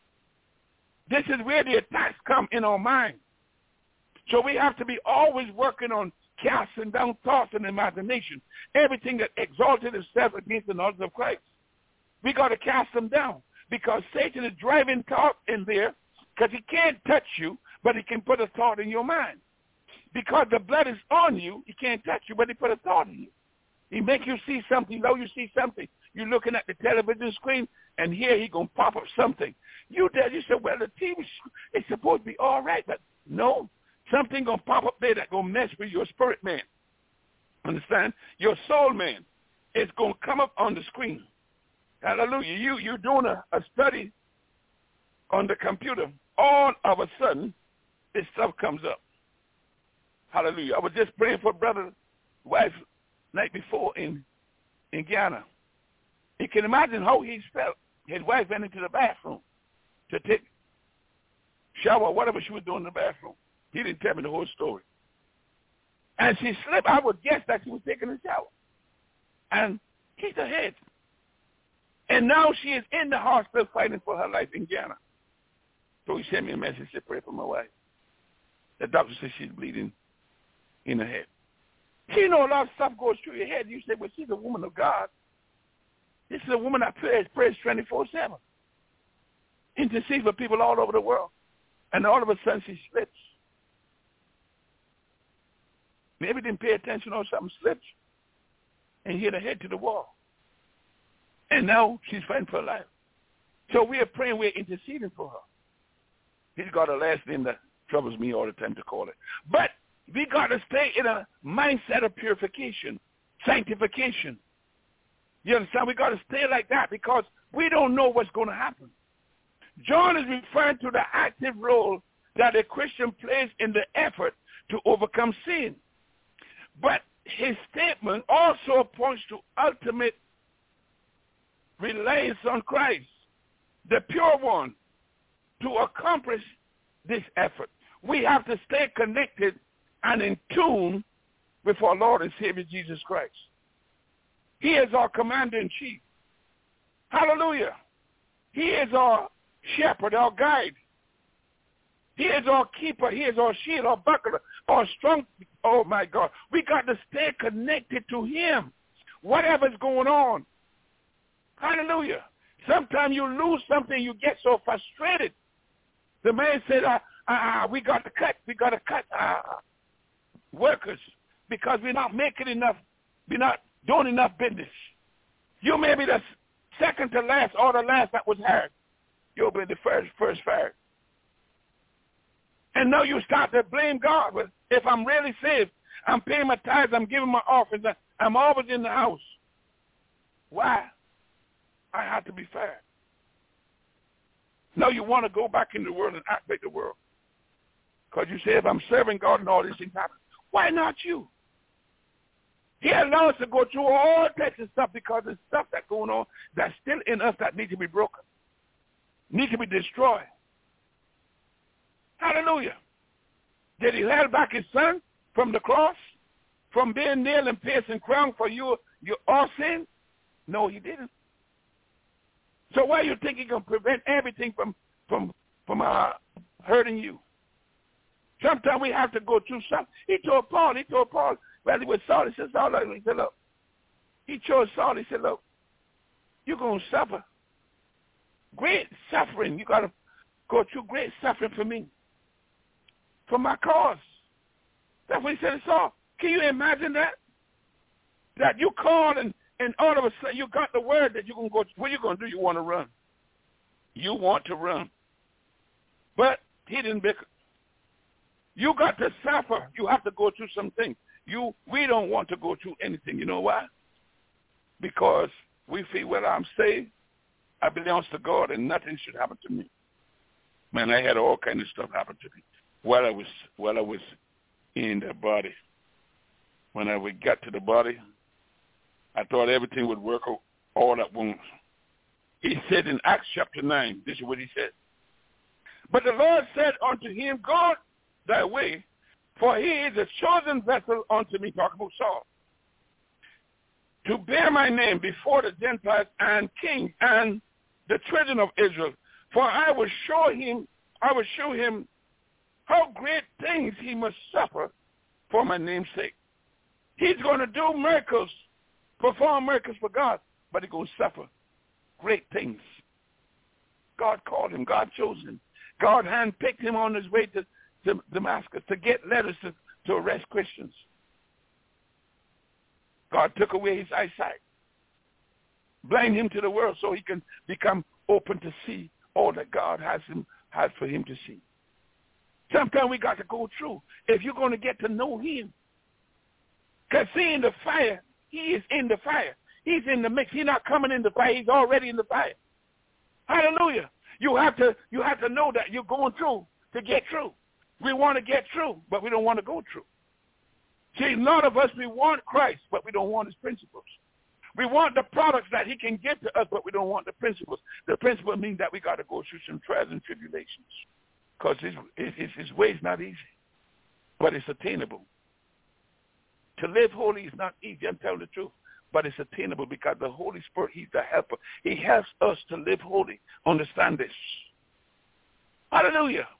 S2: This is where the attacks come in our mind. So we have to be always working on casting down thoughts and imagination, everything that exalted itself against the knowledge of Christ. We got to cast them down, because Satan is driving thought in there, because he can't touch you, but he can put a thought in your mind. Because the blood is on you, he can't touch you, but he put a thought in you. He make you see something. Now you see something. You're looking at the television screen, and here he going to pop up something. You say, well, the TV is supposed to be all right, but no. Something going to pop up there that going to mess with your spirit man. Understand? Your soul man. It's going to come up on the screen. Hallelujah. You're doing a study on the computer. All of a sudden, this stuff comes up. Hallelujah. I was just praying for brother's wife night before in Guyana. You can imagine how he felt. His wife went into the bathroom to take shower, whatever she was doing in the bathroom. He didn't tell me the whole story. And she slipped. I would guess that she was taking a shower. And hit her head. And now she is in the hospital fighting for her life in Guyana. So he sent me a message, said, pray for my wife. The doctor said she's bleeding in her head. You know, a lot of stuff goes through your head. You say, well, she's a woman of God. This is a woman that prays 24/7. Intercedes for people all over the world. And all of a sudden she slips. Maybe didn't pay attention or something, slips. And hit her head to the wall. And now she's fighting for her life. So we are praying, we're interceding for her. He's got a last name that troubles me all the time to call it. But we got to stay in a mindset of purification, sanctification. You understand? We got to stay like that, because we don't know what's going to happen. John is referring to the active role that a Christian plays in the effort to overcome sin. But his statement also points to ultimate reliance on Christ, the pure one, to accomplish this effort. We have to stay connected and in tune with our Lord and Savior Jesus Christ. He is our commander-in-chief. Hallelujah. He is our shepherd, our guide. He is our keeper. He is our shield, our buckler, our strong. Oh, my God. We got to stay connected to him, whatever's going on. Hallelujah. Sometimes you lose something, you get so frustrated. The man said, we got to cut. We got to cut workers because we're not making enough. We're not doing enough business. You may be the second to last or the last that was hired. You'll be the first fired. And now you start to blame God. Well, if I'm really saved, I'm paying my tithes, I'm giving my offerings, I'm always in the house. Why? I have to be fair. No, you want to go back in the world and act like the world. Because you say, if I'm serving God and all these things happen, why not you? He allows us to go through all types of stuff because there's stuff that's going on that's still in us that needs to be broken, needs to be destroyed. Hallelujah. Did he hold back his son from the cross, from being nailed and pierced and crowned for your all sin? No, he didn't. So why you think he can prevent everything from hurting you? Sometimes we have to go through something. He told Paul, while he was Saul, he said, look. He chose Saul, he said, look, you're going to suffer. Great suffering. You got to go through great suffering for me. For my cause. That's what he said to Saul. Can you imagine that? That you called and all of a sudden you got the word that you're going to go, what are you going to do? You want to run. You want to run. But he didn't bicker. You got to suffer. You have to go through some things. We don't want to go through anything. You know why? Because we feel, well, I'm saved. I belong to God and nothing should happen to me. Man, I had all kinds of stuff happen to me while I was in the body. When I got to the body, I thought everything would work all at once. He said in Acts chapter 9, this is what he said. But the Lord said unto him, Go thy way, for he is a chosen vessel unto me, talking about Saul, to bear my name before the Gentiles and kings and the children of Israel. For I will show him how great things he must suffer for my name's sake. He's going to do miracles, perform miracles for God, but he's going to suffer great things. God called him. God chose him. God handpicked him on his way to Damascus to get letters to arrest Christians. God took away his eyesight, blind him to the world so he can become open to see all that God has for him to see. Sometimes we got to go through. If you're going to get to know him, because see, in the fire, he is in the fire. He's in the mix. He's not coming in the fire. He's already in the fire. Hallelujah. You have to know that you're going through to get through. We want to get through, but we don't want to go through. See, a lot of us, we want Christ, but we don't want his principles. We want the products that he can give to us, but we don't want the principles. The principle means that we got to go through some trials and tribulations because his way is not easy, but it's attainable. To live holy is not easy, I'm telling the truth, but it's attainable because the Holy Spirit, he's the helper. He helps us to live holy. Understand this. Hallelujah.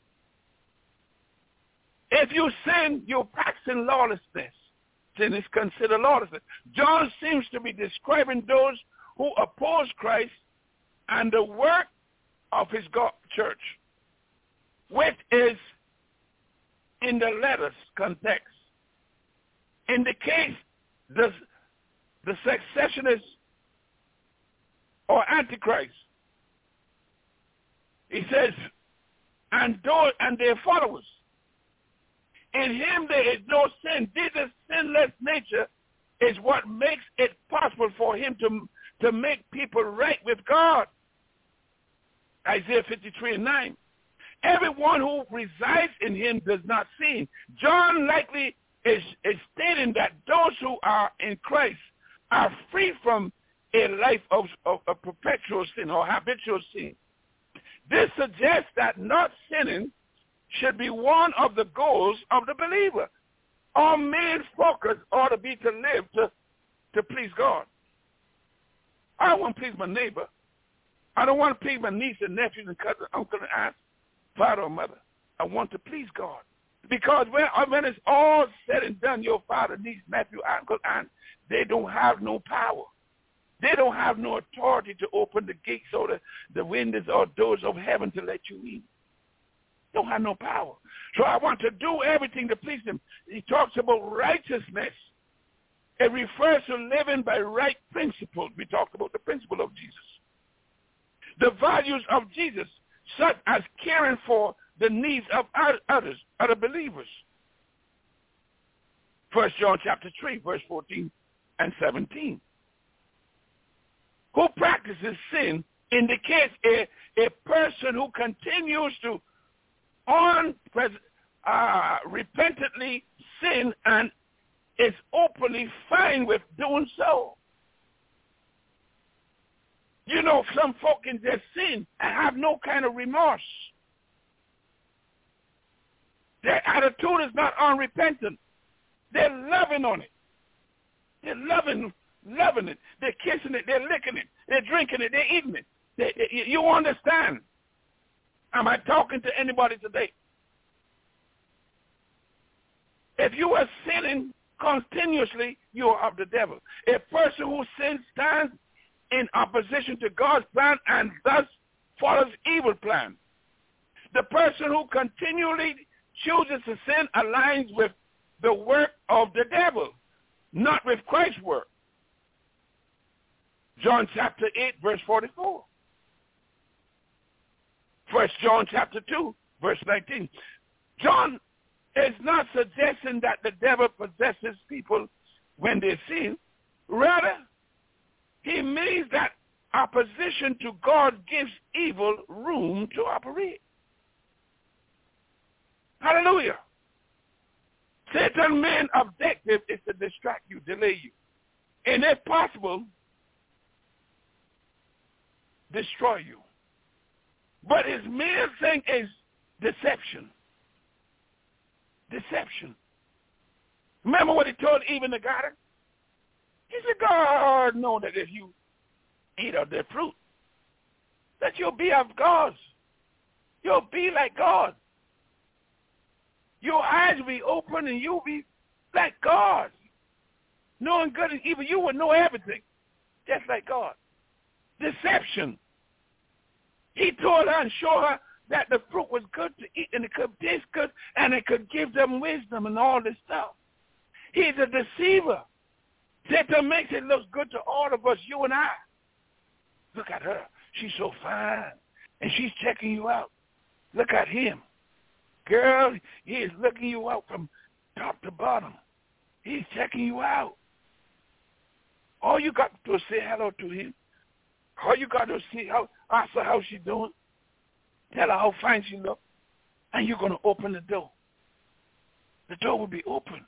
S2: If you sin, you're practicing lawlessness. Sin is considered lawlessness. John seems to be describing those who oppose Christ and the work of his God church, which is in the letters context. In the case, the secessionists or antichrist, he says, and their followers. In him there is no sin. Jesus' sinless nature is what makes it possible for him to make people right with God. Isaiah 53:9. Everyone who resides in him does not sin. John likely is stating that those who are in Christ are free from a life of perpetual sin or habitual sin. This suggests that not sinning should be one of the goals of the believer. Our main focus ought to be to live to please God. I don't want to please my neighbor. I don't want to please my niece and nephews and cousins, uncle and aunt, father or mother. I want to please God. Because when it's all said and done, your father, niece, nephew, uncle, aunt, they don't have no power. They don't have no authority to open the gates or the windows or doors of heaven to let you in. Don't have no power. So I want to do everything to please him. He talks about righteousness. It refers to living by right principles. We talked about the principle of Jesus. The values of Jesus, such as caring for the needs of others, other believers. 1 John chapter 3, verse 14 and 17. Who practices sin indicates a person who continues to repentantly sin and is openly fine with doing so. You know, some folk can just sin and have no kind of remorse. Their attitude is not unrepentant. They're loving on it. They're loving it. They're kissing it. They're licking it. They're drinking it. They're eating it. You understand? Am I talking to anybody today? If you are sinning continuously, you are of the devil. A person who sins stands in opposition to God's plan and thus follows evil plan. The person who continually chooses to sin aligns with the work of the devil, not with Christ's work. John chapter 8, verse 44. 1 John chapter 2, verse 19. John is not suggesting that the devil possesses people when they sin. Rather, he means that opposition to God gives evil room to operate. Hallelujah. Satan's main objective is to distract you, delay you, and if possible, destroy you. But his main thing is deception. Deception. Remember what he told Eve in the garden? He said, God knows that if you eat of their fruit, that you'll be of God. You'll be like God. Your eyes will be open and you'll be like God. Knowing good and evil, you will know everything, just like God. Deception. He told her and showed her that the fruit was good to eat and it could taste good and it could give them wisdom and all this stuff. He's a deceiver. Satan makes it look good to all of us, you and I. Look at her. She's so fine. And she's checking you out. Look at him. Girl, he is looking you out from top to bottom. He's checking you out. All you got to do is say hello to him. All you got to see, ask her how she's doing. Tell her how fine she looks. And you're going to open the door. The door will be open.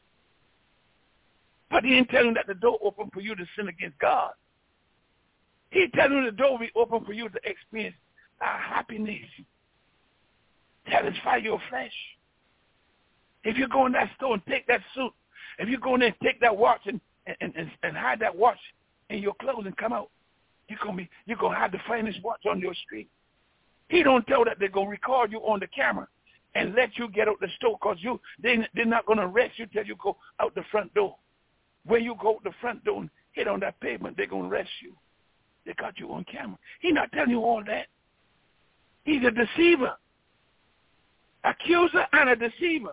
S2: But he ain't telling that the door open for you to sin against God. He's telling you the door will be open for you to experience happiness. Satisfy your flesh. If you go in that store and take that suit, if you go in there and take that watch and hide that watch in your clothes and come out, you're gonna have the finest watch on your street. He don't tell that they're gonna record you on the camera and let you get out the store because they're not gonna arrest you till you go out the front door. When you go out the front door and hit on that pavement, they're gonna arrest you. They got you on camera. He's not telling you all that. He's a deceiver, accuser, and a deceiver.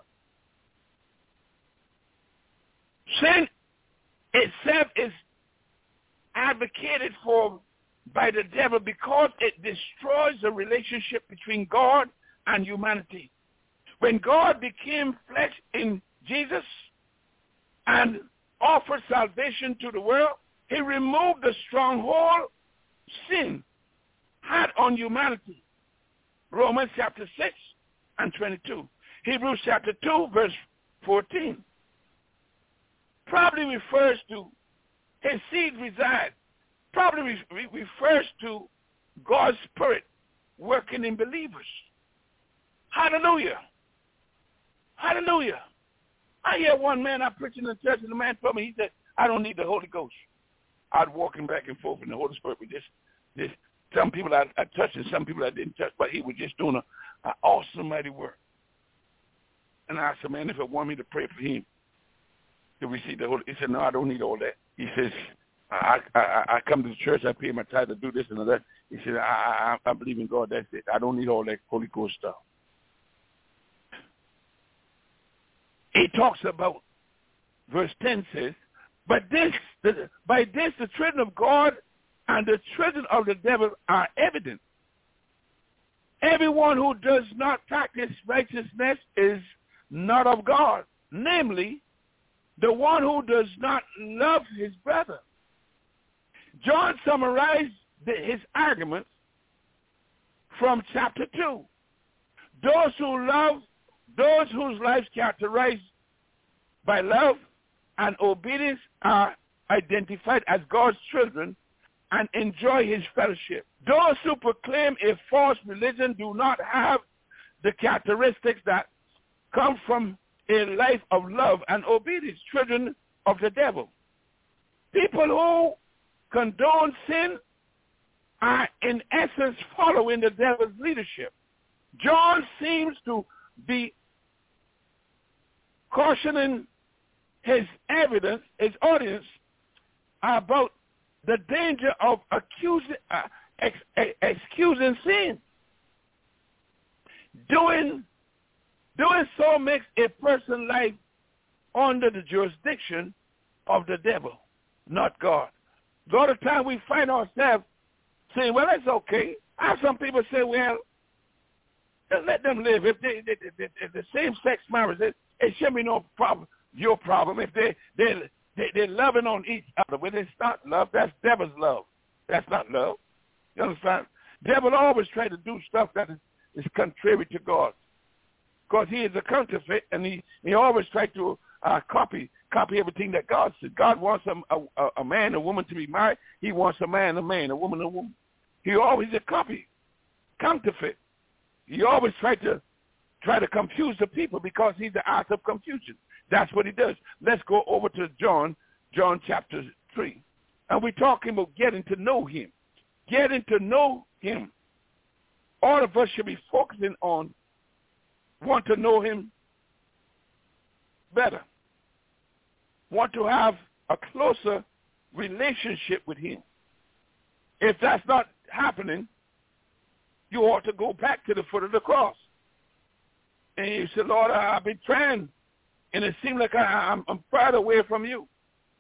S2: Sin itself is advocated for by the devil because it destroys the relationship between God and humanity. When God became flesh in Jesus and offered salvation to the world, he removed the stronghold sin had on humanity. Romans chapter 6 and 22. Hebrews chapter 2, verse 14. Probably refers to his seed reside. Probably refers to God's Spirit working in believers. Hallelujah. Hallelujah. I hear one man, I preached in the church, and the man told me, he said, I don't need the Holy Ghost. I'd walking back and forth, and the Holy Spirit would just some people I touched and some people I didn't touch, but he was just doing an awesome, mighty work. And I asked him, man, if he want me to pray for him to receive the Holy, he said, no, I don't need all that. He says, I come to the church, I pay my tithe to do this and that. He said, I believe in God, that's it. I don't need all that Holy Ghost stuff. He talks about, verse 10 says, by this the children of God and the children of the devil are evident. Everyone who does not practice righteousness is not of God, namely, the one who does not love his brother. John summarized his arguments from chapter 2. Those whose lives characterized by love and obedience are identified as God's children and enjoy his fellowship. Those who proclaim a false religion do not have the characteristics that come from a life of love and obedience, children of the devil. People who condone sin are in essence following the devil's leadership. John seems to be cautioning his audience about the danger of excusing sin. Doing so makes a person's life under the jurisdiction of the devil, not God. A lot of times we find ourselves saying, well, that's okay. I have some people say, well, just let them live. If the same-sex marriage, it shouldn't be no problem, your problem. If they're loving on each other. When it's not love, that's devil's love. That's not love. You understand? Devil always try to do stuff that is contrary to God. Because he is a counterfeit, and he always tries to copy everything that God said. God wants a man, a woman to be married. He wants a man, a woman, a woman. He always a counterfeit. He always try to confuse the people because he's the author of confusion. That's what he does. Let's go over to John chapter 3. And we're talking about getting to know him. Getting to know him. All of us should be focusing on want to know him better. Want to have a closer relationship with him. If that's not happening, you ought to go back to the foot of the cross. And you say, Lord, I've been trying, and it seems like I'm far away from you.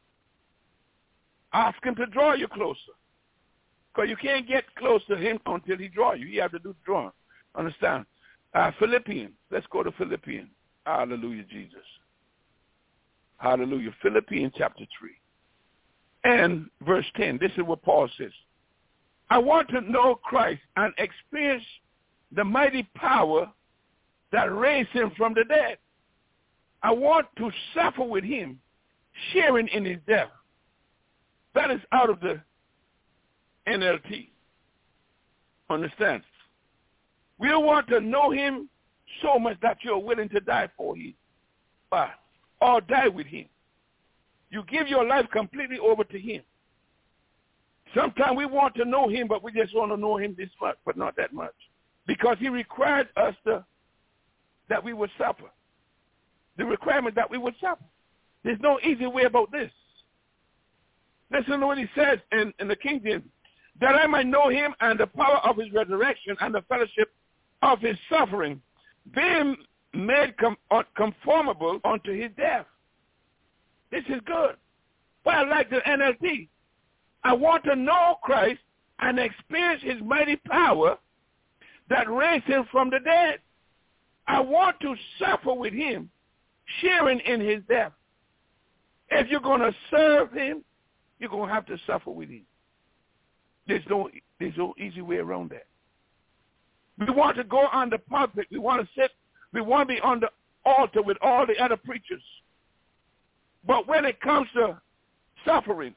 S2: Ask him to draw you closer. Because you can't get close to him until he draws you. You have to do the drawing. Understand? Philippians. Let's go to Philippians. Hallelujah, Jesus. Hallelujah. Philippians chapter 3. And verse 10. This is what Paul says. I want to know Christ and experience the mighty power that raised him from the dead. I want to suffer with him, sharing in his death. That is out of the NLT. Understand? We don't want to know him so much that you're willing to die for him. Or die with him. You give your life completely over to him. Sometimes we want to know him, but we just want to know him this much, but not that much. Because he required us that we would suffer. The requirement that we would suffer. There's no easy way about this. Listen to what he says in the King James. That I might know him and the power of his resurrection and the fellowship of his suffering, being made conformable unto his death. This is good. Well, like the NLT, I want to know Christ and experience his mighty power that raised him from the dead. I want to suffer with him, sharing in his death. If you're going to serve him, you're going to have to suffer with him. There's no easy way around that. We want to go on the pulpit. We want to sit. We want to be on the altar with all the other preachers. But when it comes to suffering,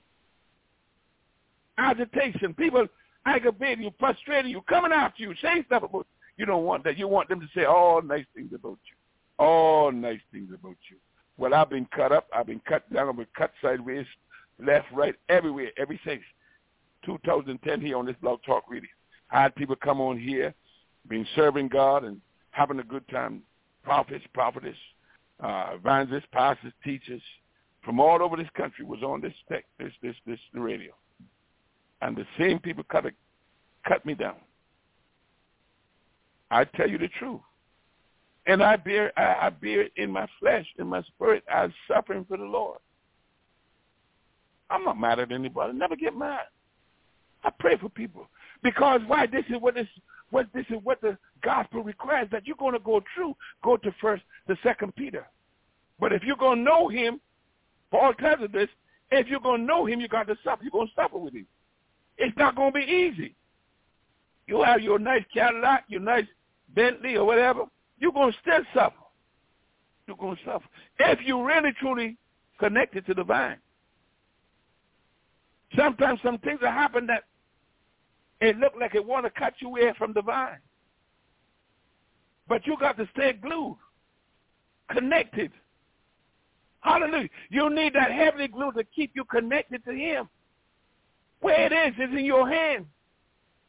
S2: agitation, people aggravating you, frustrating you, coming after you, saying stuff about you, don't want that. You want them to say all nice things about you. All nice things about you. Well, I've been cut up. I've been cut down. I've been cut sideways, left, right, everywhere, every since 2010 here on this Blog Talk Radio. I had people come on here, been serving God and having a good time. Prophets, prophetess, evangelists, pastors, teachers from all over this country was on this radio. And the same people cut me down. I tell you the truth. And I bear it in my flesh, in my spirit. I'm suffering for the Lord. I'm not mad at anybody. Never get mad. I pray for people. Because why? This is what the gospel requires, that you're going to go through. Go to 2 Peter. But if you're going to know him, Paul tells us this, if you're going to know him, you got to suffer. You're going to suffer with him. It's not going to be easy. You have your nice Cadillac, your nice Bentley or whatever, you're going to still suffer. You're going to suffer. If you're really, truly connected to the vine. Sometimes some things that happen that it look like it want to cut you away from the vine. But you got to stay glued, connected. Hallelujah. You need that heavenly glue to keep you connected to him. Where it is in your hand.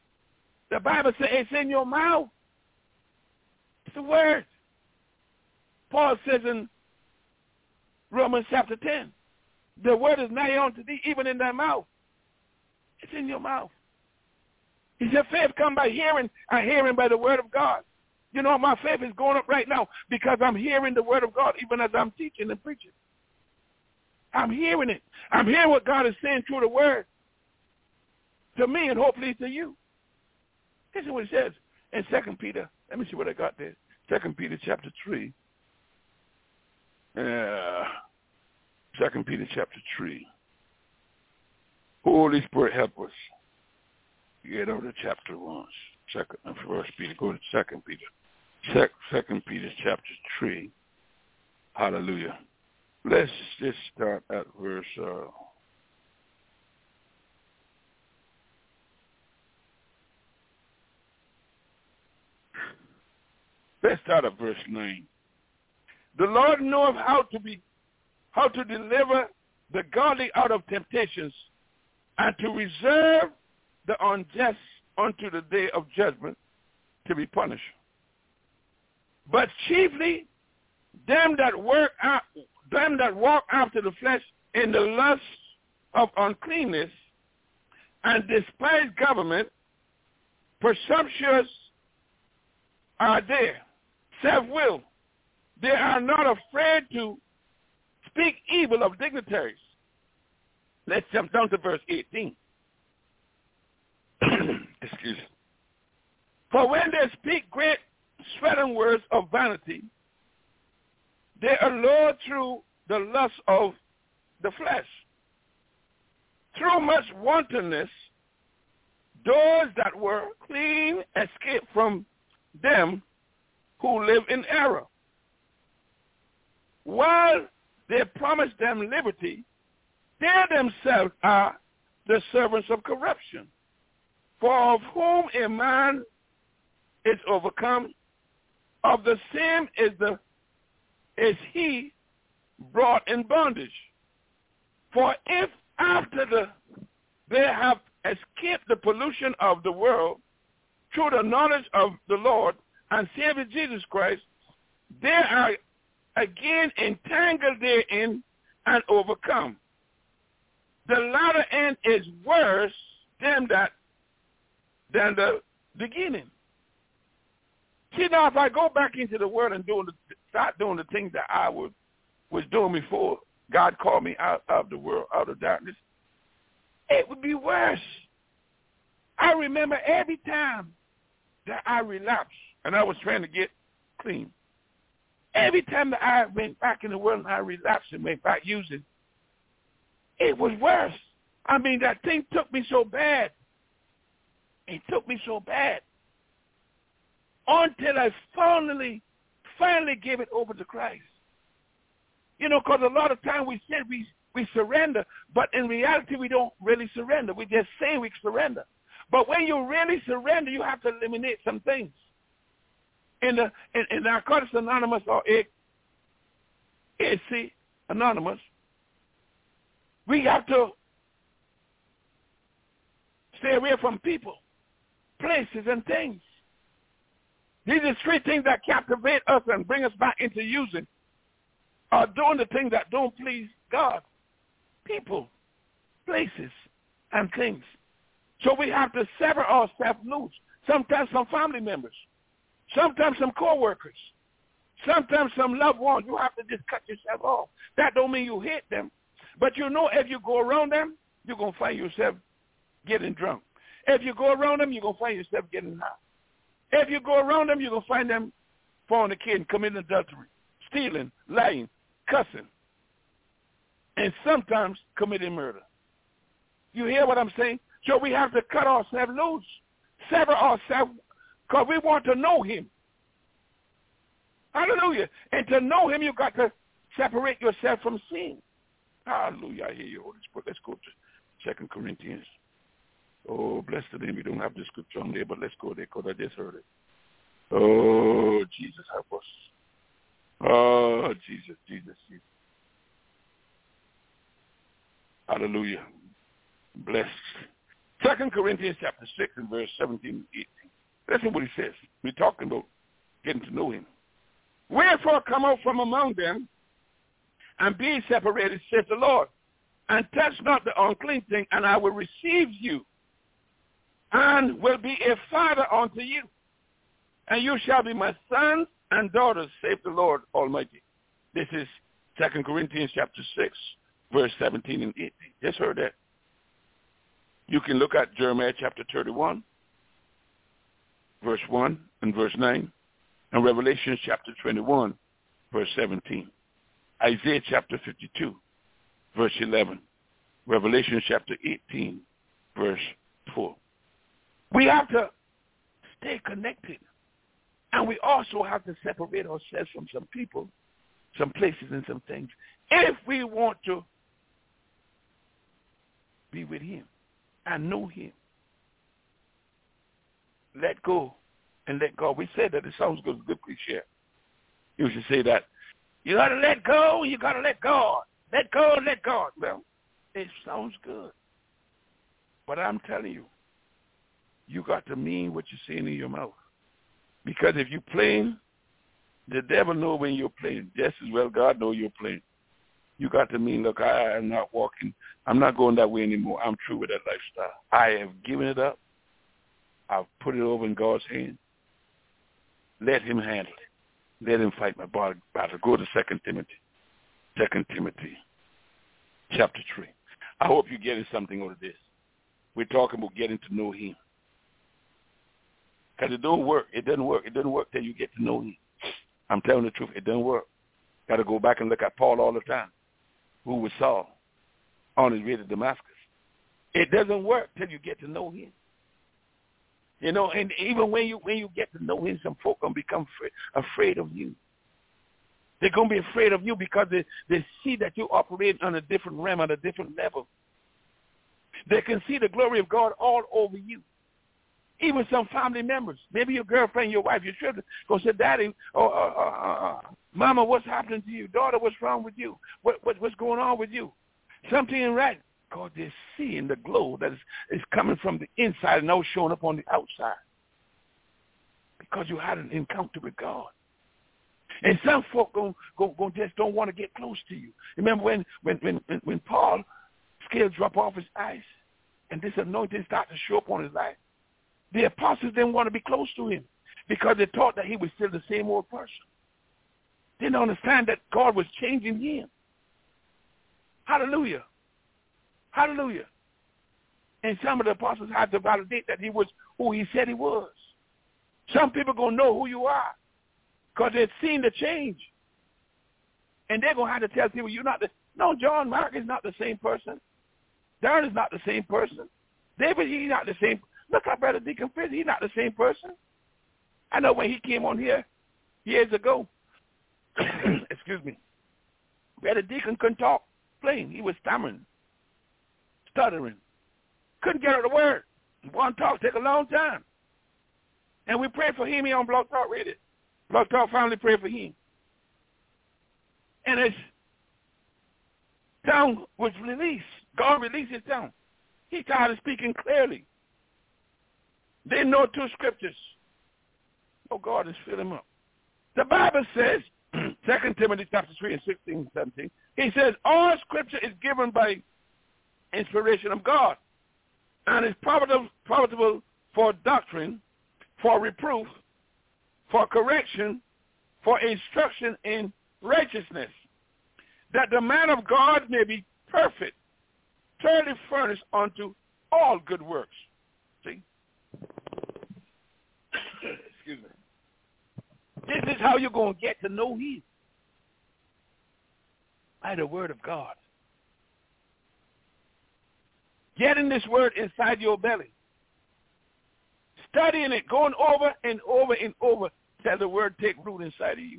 S2: The Bible says it's in your mouth. It's the word. Paul says in Romans chapter 10, the word is nigh unto thee, even in thy mouth. It's in your mouth. He said, faith come by hearing, and hearing by the word of God. You know, my faith is going up right now because I'm hearing the word of God even as I'm teaching and preaching. I'm hearing it. I'm hearing what God is saying through the word to me and hopefully to you. This is what it says in 2 Peter. Let me see what I got there. 2 Peter chapter 3. 2 Peter chapter 3. Holy Spirit, help us. Get over to chapter 1. First Peter, go to 2 Peter. 2 Peter chapter 3. Hallelujah. Let's just start at verse... Let's start at verse 9. The Lord knoweth how to deliver the godly out of temptations, and to reserve the unjust unto the day of judgment to be punished. But chiefly them that walk after the flesh in the lust of uncleanness, and despise government, presumptuous are there, self-will. They are not afraid to speak evil of dignitaries. Let's jump down to verse 18. Excuse me. For when they speak great swelling words of vanity, they allure through the lust of the flesh. Through much wantonness, those that were clean escape from them who live in error. While they promise them liberty, they themselves are the servants of corruption. For of whom a man is overcome, of the same is he brought in bondage. For if after they have escaped the pollution of the world through the knowledge of the Lord and Savior Jesus Christ, they are again entangled therein and overcome. The latter end is worse than the beginning. See, now if I go back into the world and start doing the things that I was doing before God called me out of the world, out of darkness, it would be worse. I remember every time that I relapsed and I was trying to get clean, every time that I went back in the world and I relapsed and went back using, it was worse. I mean, that thing took me so bad. It took me so bad until I finally gave it over to Christ. You know, because a lot of times we said we surrender, but in reality we don't really surrender. We just say we surrender. But when you really surrender, you have to eliminate some things. In Narcotics Anonymous or AC Anonymous, we have to stay away from people, places, and things. These are three things that captivate us and bring us back into using or doing the things that don't please God. People, places, and things. So we have to sever ourselves loose. Sometimes some family members. Sometimes some co-workers. Sometimes some loved ones. You have to just cut yourself off. That don't mean you hate them. But you know if you go around them, you're going to find yourself getting drunk. If you go around them, you're going to find yourself getting high. If you go around them, you're going to find them fornicating, committing adultery, stealing, lying, cussing, and sometimes committing murder. You hear what I'm saying? So we have to cut ourselves loose, sever ourselves, because we want to know him. Hallelujah. And to know him, you've got to separate yourself from sin. Hallelujah. I hear you, Holy Spirit. Let's go to 2 Corinthians. Oh, bless the name. We don't have the scripture on there, but let's go there because I just heard it. Oh, Jesus, help us. Oh, Jesus. Hallelujah. Bless 2 Corinthians chapter 6 and verse 17 and 18. Listen what he says. We're talking about getting to know him. Wherefore come out from among them, and be separated, says the Lord, and touch not the unclean thing, and I will receive you, and will be a father unto you, and you shall be my sons and daughters, saith the Lord Almighty. This is 2 Corinthians chapter 6, verse 17 and 18. Just heard that. You can look at Jeremiah chapter 31, verse 1 and verse 9, and Revelation chapter 21, verse 17. Isaiah chapter 52, verse 11. Revelation chapter 18, verse 4. We have to stay connected. And we also have to separate ourselves from some people, some places, and some things if we want to be with him and know him. Let go and let God. We said that. It sounds good. It's a good cliche. You should say that. You got to let go. You got to let God. Let go and let God. Well, it sounds good. But I'm telling you, you got to mean what you're saying in your mouth. Because if you're playing, the devil knows when you're playing. Just as well God knows you're playing. You got to mean, look, I am not walking. I'm not going that way anymore. I'm true with that lifestyle. I have given it up. I've put it over in God's hand. Let him handle it. Let him fight my battle. Go to 2 Timothy. 2 Timothy chapter 3. I hope you're getting something out of this. We're talking about getting to know him. Because it don't work. It doesn't work. It doesn't work till you get to know him. I'm telling the truth. It doesn't work. Got to go back and look at Paul all the time, who was Saul on his way to Damascus. It doesn't work till you get to know him. You know, and even when you get to know him, some folk going to become afraid of you. They're going to be afraid of you because they see that you operate on a different realm, on a different level. They can see the glory of God all over you. Even some family members, maybe your girlfriend, your wife, your children, go say, Daddy, Mama, what's happening to you? Daughter, what's wrong with you? What's going on with you? Something ain't right. God, they're seeing the glow that is coming from the inside and now showing up on the outside. Because you had an encounter with God. And some folk just don't want to get close to you. Remember when Paul scales drop off his eyes and this anointing started to show up on his life? The apostles didn't want to be close to him because they thought that he was still the same old person. They didn't understand that God was changing him. Hallelujah. Hallelujah. And some of the apostles had to validate that he was who he said he was. Some people going to know who you are because they've seen the change. And they're going to have to tell people, you're not the... No, John Mark is not the same person. Darren is not the same person. David, he's not the same. Look at Brother Deacon Fritz. He's not the same person. I know when he came on here years ago, excuse me, Brother Deacon couldn't talk plain. He was stammering, stuttering. Couldn't get out the word. One talk take a long time. And we prayed for him here on Blog Talk Radio. Blog Talk family prayed for him. And his tongue was released. God released his tongue. He started speaking clearly. They know two scriptures. Oh, God has filled him up. The Bible says, 2 Timothy chapter 3 and 16 and 17, he says, all scripture is given by inspiration of God and is profitable for doctrine, for reproof, for correction, for instruction in righteousness, that the man of God may be perfect, thoroughly furnished unto all good works. See? Excuse me. This is how you're going to get to know him. By the word of God. Getting this word inside your belly. Studying it, going over and over and over till the word take root inside of you.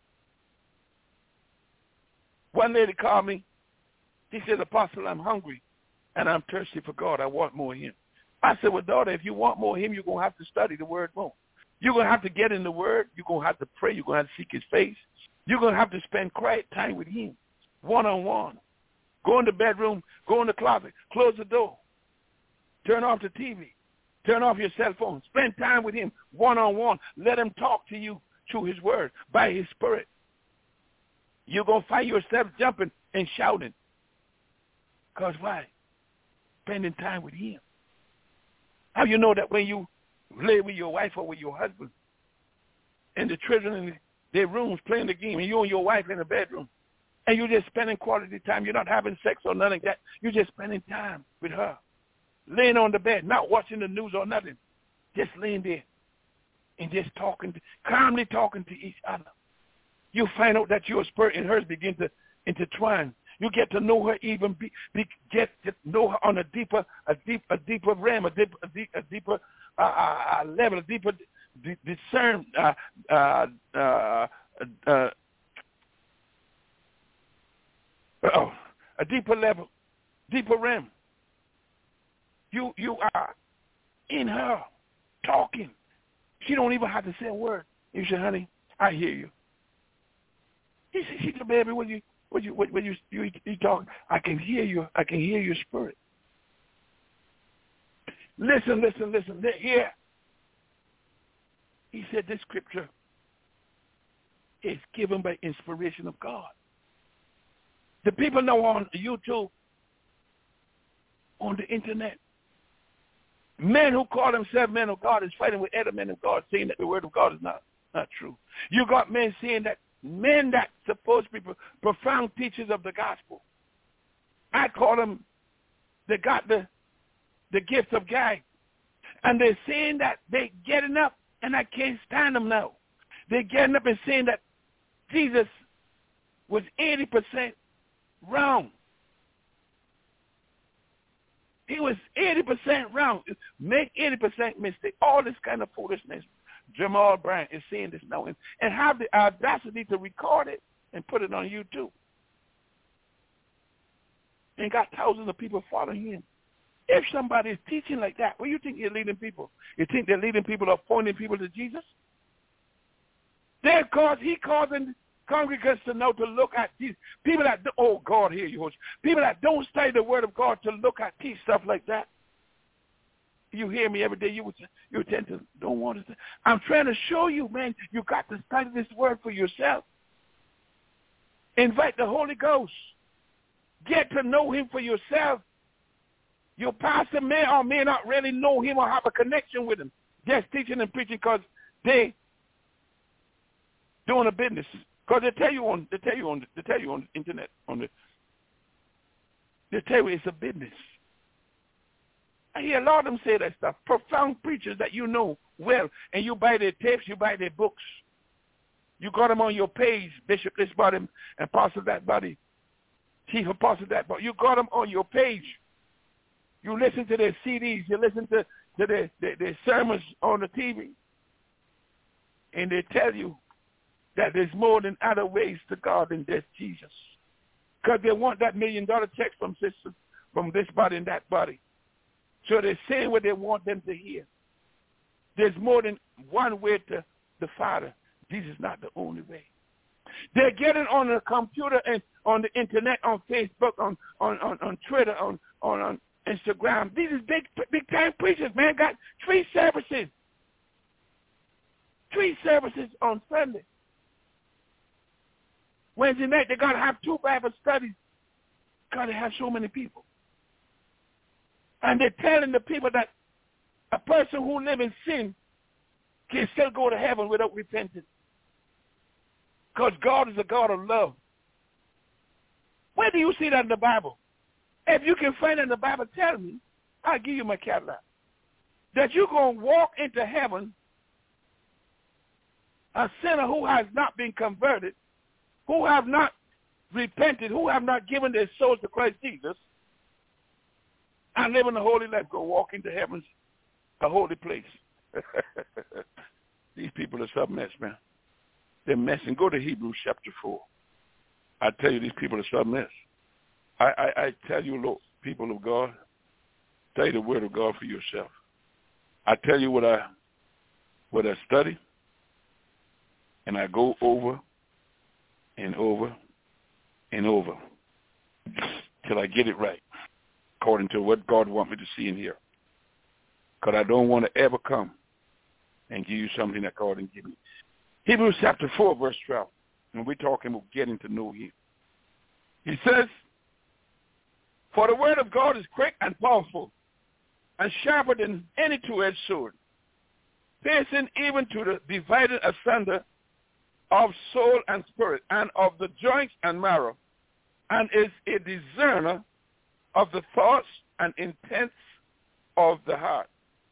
S2: One lady called me. She said, Apostle, I'm hungry and I'm thirsty for God. I want more of him. I said, well, daughter, if you want more of him, you're going to have to study the word more. You're going to have to get in the word. You're going to have to pray. You're going to have to seek his face. You're going to have to spend quiet time with him, one-on-one. Go in the bedroom, go in the closet, close the door. Turn off the TV. Turn off your cell phone. Spend time with him one-on-one. Let him talk to you through his word, by his spirit. You're going to find yourself jumping and shouting. Because why? Spending time with him. How you know that when you lay with your wife or with your husband and the children in their rooms playing the game and you and your wife in the bedroom and you're just spending quality time, you're not having sex or nothing like that, you're just spending time with her, laying on the bed, not watching the news or nothing, just laying there and just talking, calmly talking to each other. You find out that your spirit and hers begin to intertwine. You get to know her even get to know her on a deeper realm, a deeper level, a deeper discern, a deeper level, deeper realm. You are in her talking. She don't even have to say a word. You say, honey, I hear you. She said, baby, when you talk, I can hear you. I can hear your spirit. Listen. Here. He said this scripture is given by inspiration of God. The people know on YouTube, on the internet, men who call themselves men of God is fighting with other men of God, saying that the word of God is not true. You got men saying that men that supposed to be profound teachers of the gospel, I call them, they got the gift of gab. And they're saying that they're getting up, and I can't stand them now. They're getting up and saying that Jesus was 80% wrong. He was 80% wrong. Make 80% mistake. All this kind of foolishness. Jamal Bryant is saying this now and have the audacity to record it and put it on YouTube. And got thousands of people following him. If somebody is teaching like that, what do you think you're leading people? You think they're leading people or pointing people to Jesus? He causing congregants to know to look at Jesus. People that, oh, God, hear you, host. People that don't study the word of God to look at, teach stuff like that. You hear me every day, you tend to don't want to. I'm trying to show you, man, you got to study this word for yourself. Invite the Holy Ghost. Get to know him for yourself. Your pastor may or may not really know him or have a connection with him. Just teaching and preaching because they doing a business. Because they tell you on the internet, they tell you it's a business. I hear a lot of them say that stuff. Profound preachers that you know well, and you buy their tapes, you buy their books. You got them on your page, Bishop this body, and Apostle that body, Chief Apostle that body. You got them on your page. You listen to their CDs. You listen to their sermons on the TV. And they tell you that there's more than other ways to God than just Jesus. Because they want that $1 million check from sisters, from this body and that body. So they're saying what they want them to hear. There's more than one way to the Father. Jesus is not the only way. They're getting on the computer and on the internet, on Facebook, on Twitter, on Instagram. These is big time preachers, man. Got 3 services. 3 services on Sunday. Wednesday night, they got to have 2 Bible studies because they have so many people. And they're telling the people that a person who lives in sin can still go to heaven without repentance. Because God is a God of love. Where do you see that in the Bible? If you can find it in the Bible, tell me. I'll give you my catalog. That you're going to walk into heaven, a sinner who has not been converted, who have not repented, who have not given their souls to Christ Jesus, and living a holy life, go walk into heaven's a holy place. These people are some mess, man. They're messing. Go to Hebrews chapter 4. I tell you, these people are some mess. I tell you, Lord, people of God, study the word of God for yourself. I tell you what I study, and I go over and over and over till I get it right, according to what God wants me to see in here. because I don't want to ever come and give you something that God didn't give me. Hebrews chapter 4, verse 12, and we're talking about getting to know him. He says, for the word of God is quick and powerful and sharper than any two-edged sword, piercing even to the divided asunder of soul and spirit and of the joints and marrow, and is a discerner of the thoughts and intents of the heart.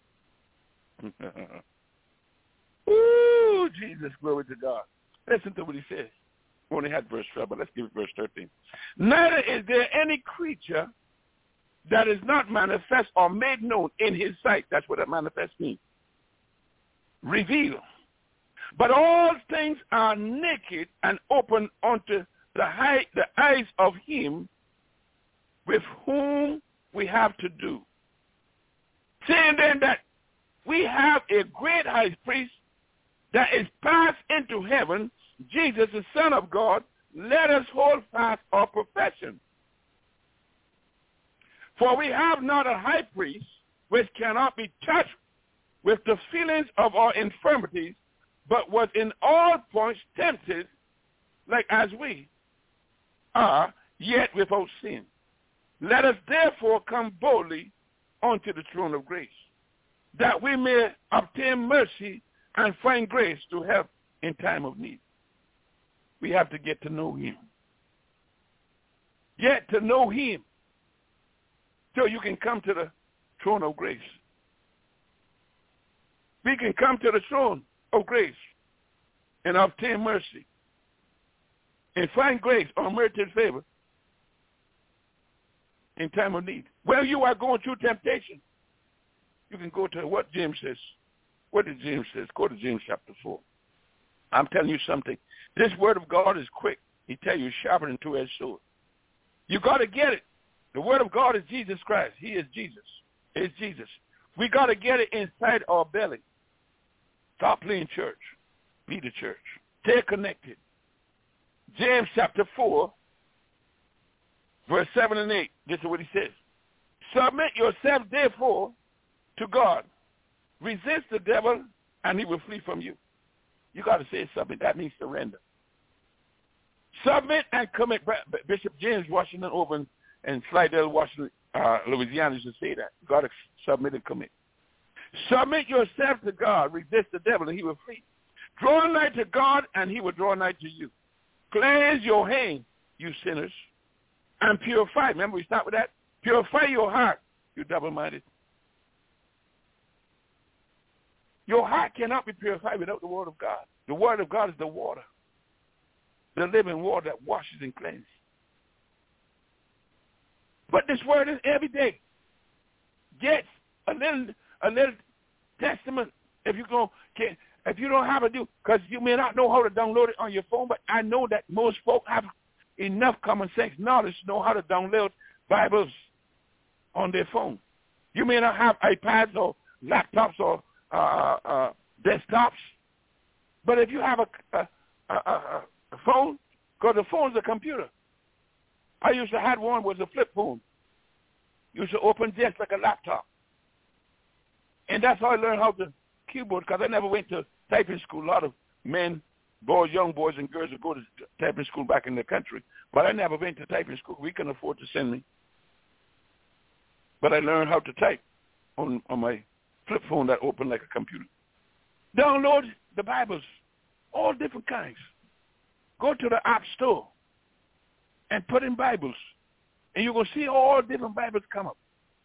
S2: Ooh, Jesus, glory to God. Listen to what he says. We only had verse 12, but let's give it verse 13. Neither is there any creature that is not manifest or made known in his sight. That's what that manifest means. Reveal. But all things are naked and open unto the eyes of him with whom we have to do. Saying then that we have a great high priest that is passed into heaven, Jesus, the Son of God, let us hold fast our profession. For we have not a high priest which cannot be touched with the feelings of our infirmities, but was in all points tempted, like as we are, yet without sin. Let us therefore come boldly unto the throne of grace, that we may obtain mercy and find grace to help in time of need. We have to get to know him. Get to know him so you can come to the throne of grace. We can come to the throne of grace and obtain mercy and find grace or merited favor in time of need. Well, you are going through temptation. You can go to what James says. What did James say? Go to James chapter 4. I'm telling you something. This word of God is quick. He tell you sharper than two-edged sword. You got to get it. The word of God is Jesus Christ. He is Jesus. It's Jesus. We got to get it inside our belly. Stop playing church. Be the church. Stay connected. James chapter 4, verse 7 and 8. This is what he says. Submit yourself, therefore, to God. Resist the devil, and he will flee from you. You got to say something. That means surrender. Submit and commit. Bishop James Washington over in Slidell, Washington, Louisiana used to say that. You got to submit and commit. Submit yourself to God. Resist the devil, and he will flee. Draw nigh to God, and he will draw nigh to you. Cleanse your hands, you sinners, and purify. Remember, we start with that? Purify your heart, you double-minded. Your heart cannot be purified without the word of God. The word of God is the water, the living water that washes and cleanses. But this word is every day. Get a little testament if you don't have it, because you may not know how to download it on your phone, but I know that most folk have enough common sense knowledge to know how to download Bibles on their phone. You may not have iPads or laptops or desktops, but if you have a phone, because the phone is a computer. I used to have one was a flip phone. Used to open just like a laptop. And that's how I learned how to keyboard, because I never went to typing school. A lot of men, boys, young boys and girls would go to typing school back in the country, but I never went to typing school. We couldn't afford to send me. But I learned how to type on my flip phone that opened like a computer. Download the Bibles, all different kinds. Go to the App Store and put in Bibles, and you're going to see all different Bibles come up.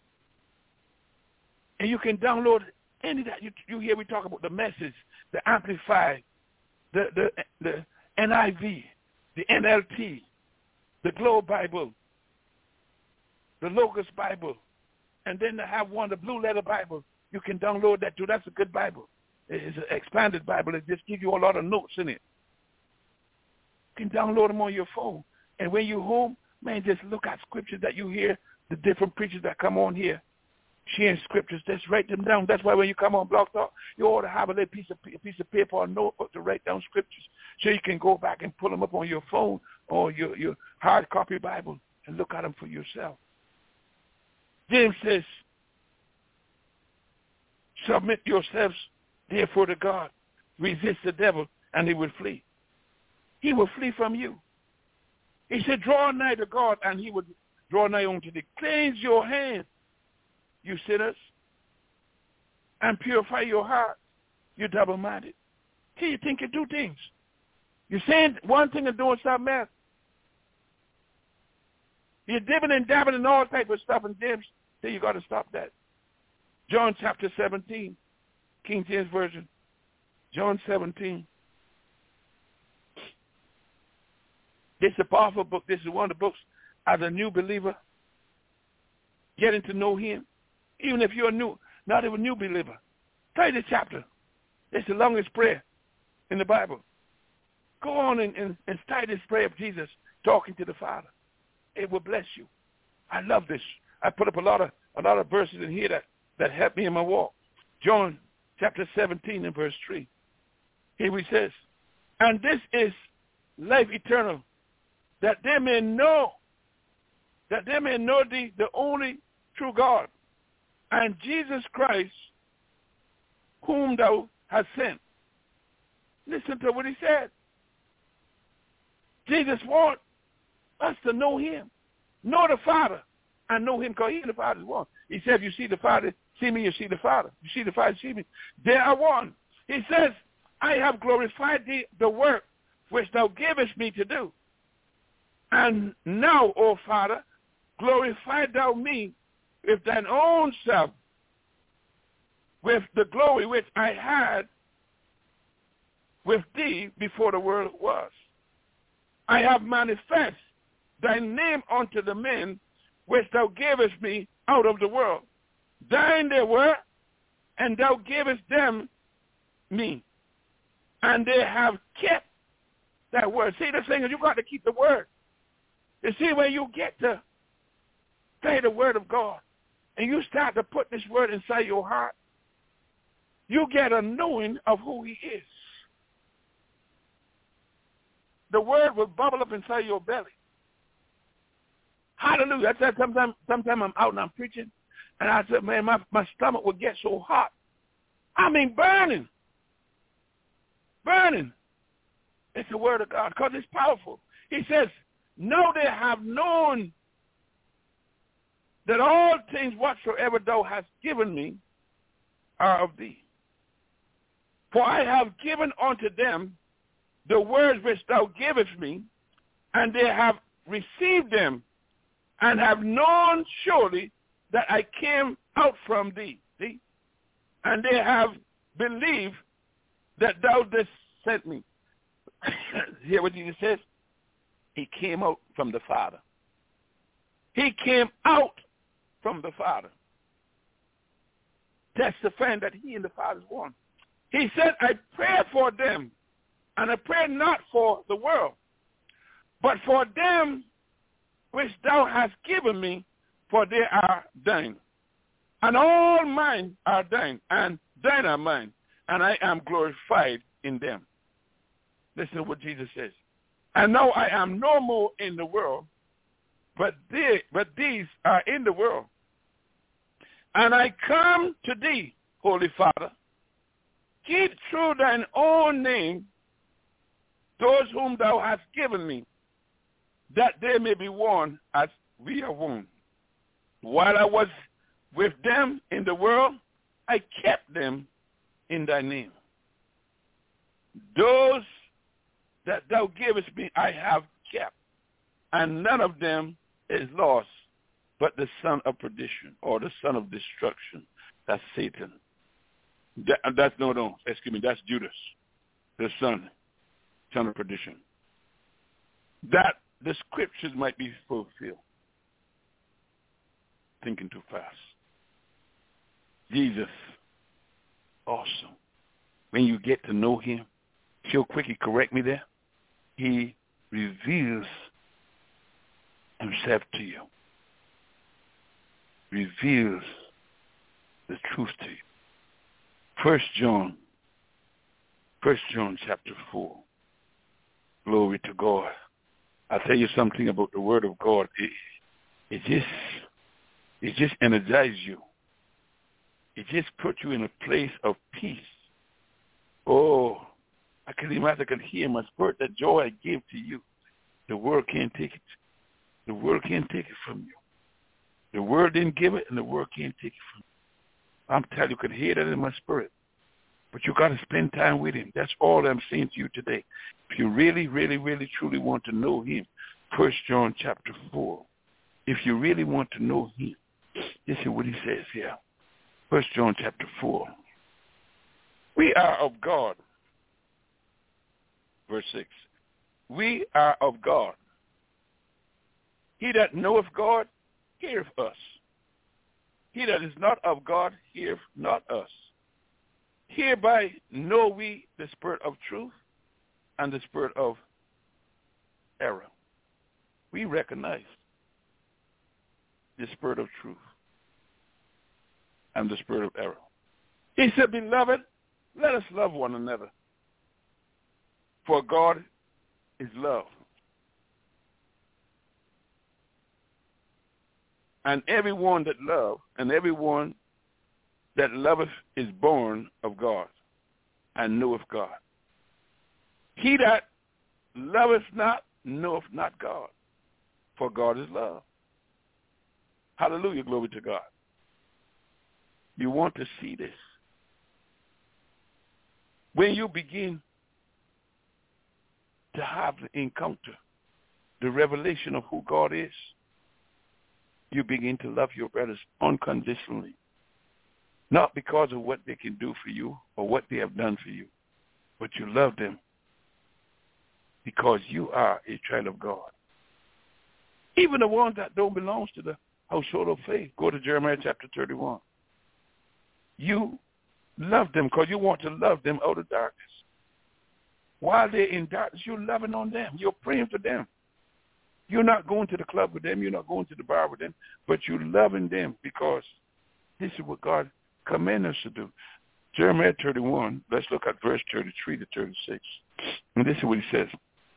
S2: And you can download any that you hear. We talk about the Message, the Amplified, the NIV, the NLT, the Globe Bible, the Logos Bible, and then they have one, the Blue Letter Bible. You can download that too. That's a good Bible. It's an expanded Bible. It just gives you a lot of notes in it. You can download them on your phone. And when you're home, man, just look at scriptures that you hear, the different preachers that come on here, sharing scriptures. Just write them down. That's why when you come on Blog Talk, you ought to have a little piece of paper or notebook to write down scriptures so you can go back and pull them up on your phone or your hard copy Bible and look at them for yourself. James says, Submit yourselves, therefore, to God. Resist the devil, and he will flee. He will flee from you. He said, draw nigh to God, and he would draw nigh unto thee. Cleanse your hands, you sinners, and purify your heart, you double-minded. Can you think you do things? You're saying one thing and doing something else. You're dipping and dabbing in all type of stuff, and James said you got to stop that. John chapter 17, King James Version. John 17. This is a powerful book. This is one of the books as a new believer, getting to know him. Even if you're not even a new believer, study this chapter. It's the longest prayer in the Bible. Go on and study this prayer of Jesus talking to the Father. It will bless you. I love this. I put up a lot of verses in here that help me in my walk. John chapter 17 and verse 3. Here he says, and this is life eternal, that they may know thee, the only true God, and Jesus Christ, whom thou hast sent. Listen to what he said. Jesus wants us to know him, know the Father, and know him, because he and the Father is one. He said, if you see the Father, see me, you see the Father. You see the Father, see me. They are one. He says, I have glorified thee, the work which thou gavest me to do. And now, O Father, glorify thou me with thine own self, with the glory which I had with thee before the world was. I have manifest thy name unto the men which thou gavest me out of the world. Thine they were, and thou gavest them me. And they have kept that word. See, the thing is, you got to keep the word. You see, when you get to say the word of God, and you start to put this word inside your heart, you get a knowing of who he is. The word will bubble up inside your belly. Hallelujah. I said sometimes I'm out and I'm preaching, and I said, man, my stomach will get so hot. I mean, burning. Burning. It's the word of God, because it's powerful. He says, now they have known that all things whatsoever thou hast given me are of thee. For I have given unto them the words which thou gavest me, and they have received them, and have known surely that I came out from thee. See? And they have believed that thou didst send me. Hear what Jesus says? He came out from the Father. He came out from the Father, testifying that he and the Father is one. He said, I pray for them, and I pray not for the world, but for them which thou hast given me, for they are thine. And all mine are thine, and thine are mine, and I am glorified in them. Listen to what Jesus says. And now I am no more in the world, but these are in the world. And I come to thee, Holy Father, keep through thine own name those whom thou hast given me, that they may be one as we are one. While I was with them in the world, I kept them in thy name. Those that thou gavest me I have kept, and none of them is lost, but the son of perdition, or the son of destruction. That's Satan. That's Judas, the son of perdition. That the scriptures might be fulfilled. Thinking too fast. Jesus, awesome. When you get to know him, real quick, he correct me there. He reveals himself to you. Reveals the truth to you. 1 John chapter 4. Glory to God. I'll tell you something about the word of God. It just energizes you. It just puts you in a place of peace. Oh, I can imagine, I can hear in my spirit that joy I give to you. The world can't take it. The world can't take it from you. The world didn't give it, and the world can't take it from you. I'm telling you, I can hear that in my spirit. But you got to spend time with him. That's all I'm saying to you today. If you really, really, really, truly want to know him, 1 John chapter 4. If you really want to know him, this is what he says here. 1 John chapter 4. We are of God. Verse 6. We are of God. He that knoweth God heareth us. He that is not of God heareth not us. Hereby know we the spirit of truth and the spirit of error. We recognize the spirit of truth and the spirit of error. He said, beloved, let us love one another, for God is love. And everyone that loveth, and everyone that loveth is born of God, and knoweth God. He that loveth not knoweth not God, for God is love. Hallelujah, glory to God. You want to see this. When you begin to have the encounter, the revelation of who God is, you begin to love your brothers unconditionally. Not because of what they can do for you or what they have done for you, but you love them because you are a child of God. Even the ones that don't belong to the household of faith. Go to Jeremiah chapter 31. You love them because you want to love them out of darkness. While they're in darkness, you're loving on them. You're praying for them. You're not going to the club with them. You're not going to the bar with them, but you're loving them because this is what God command us to do. Jeremiah 31, let's look at verse 33 to 36. And this is what he says.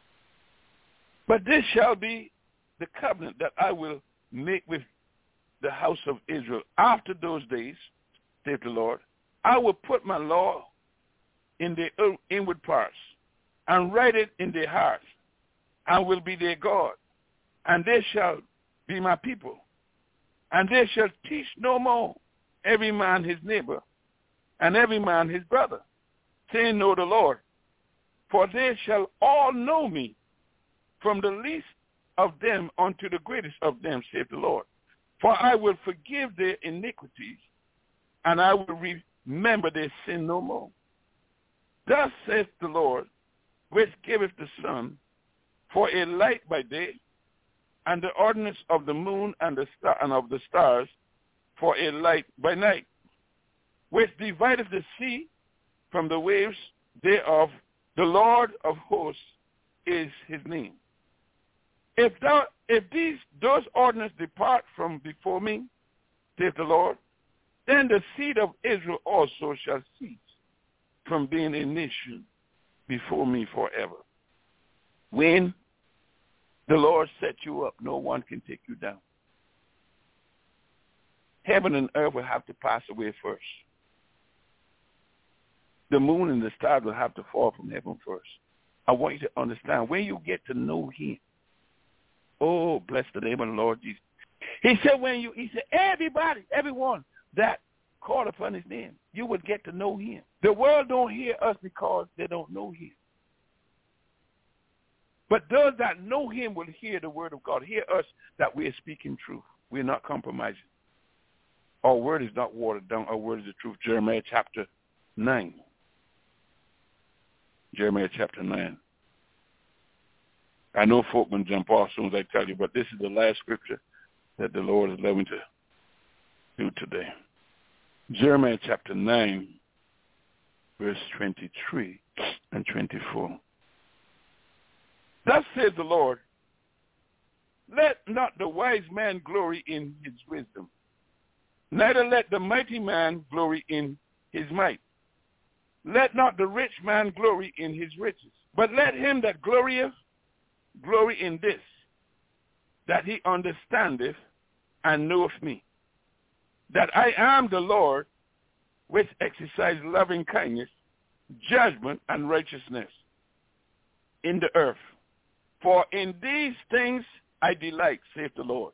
S2: But this shall be the covenant that I will make with the house of Israel after those days, saith the Lord. I will put my law in their inward parts and write it in their hearts. I will be their God, and they shall be my people. And they shall teach no more every man his neighbor, and every man his brother, saying, Know the Lord. For they shall all know me, from the least of them unto the greatest of them, saith the Lord. For I will forgive their iniquities, and I will remember their sin no more. Thus saith the Lord, which giveth the sun for a light by day, and the ordinance of the moon and of the stars for a light by night, which divideth the sea from the waves thereof. The Lord of hosts is his name. If those ordinances depart from before me, saith the Lord, then the seed of Israel also shall cease from being a nation before me forever. When the Lord set you up, no one can take you down. Heaven and earth will have to pass away first. The moon and the stars will have to fall from heaven first. I want you to understand, when you get to know him, oh, bless the name of the Lord Jesus. He said, everybody, everyone that called upon his name, you would get to know him. The world don't hear us because they don't know him. But those that know him will hear the word of God, hear us that we are speaking truth. We're not compromising. Our word is not watered down. Our word is the truth. Jeremiah chapter 9. Jeremiah chapter 9. I know folk will jump off as soon as I tell you, but this is the last scripture that the Lord is allowing to do today. Jeremiah chapter 9, verse 23 and 24. Thus says the Lord, let not the wise man glory in his wisdom, neither let the mighty man glory in his might. Let not the rich man glory in his riches, but let him that glorieth glory in this, that he understandeth and knoweth me, that I am the Lord, which exercise loving kindness, judgment, and righteousness in the earth. For in these things I delight, saith the Lord.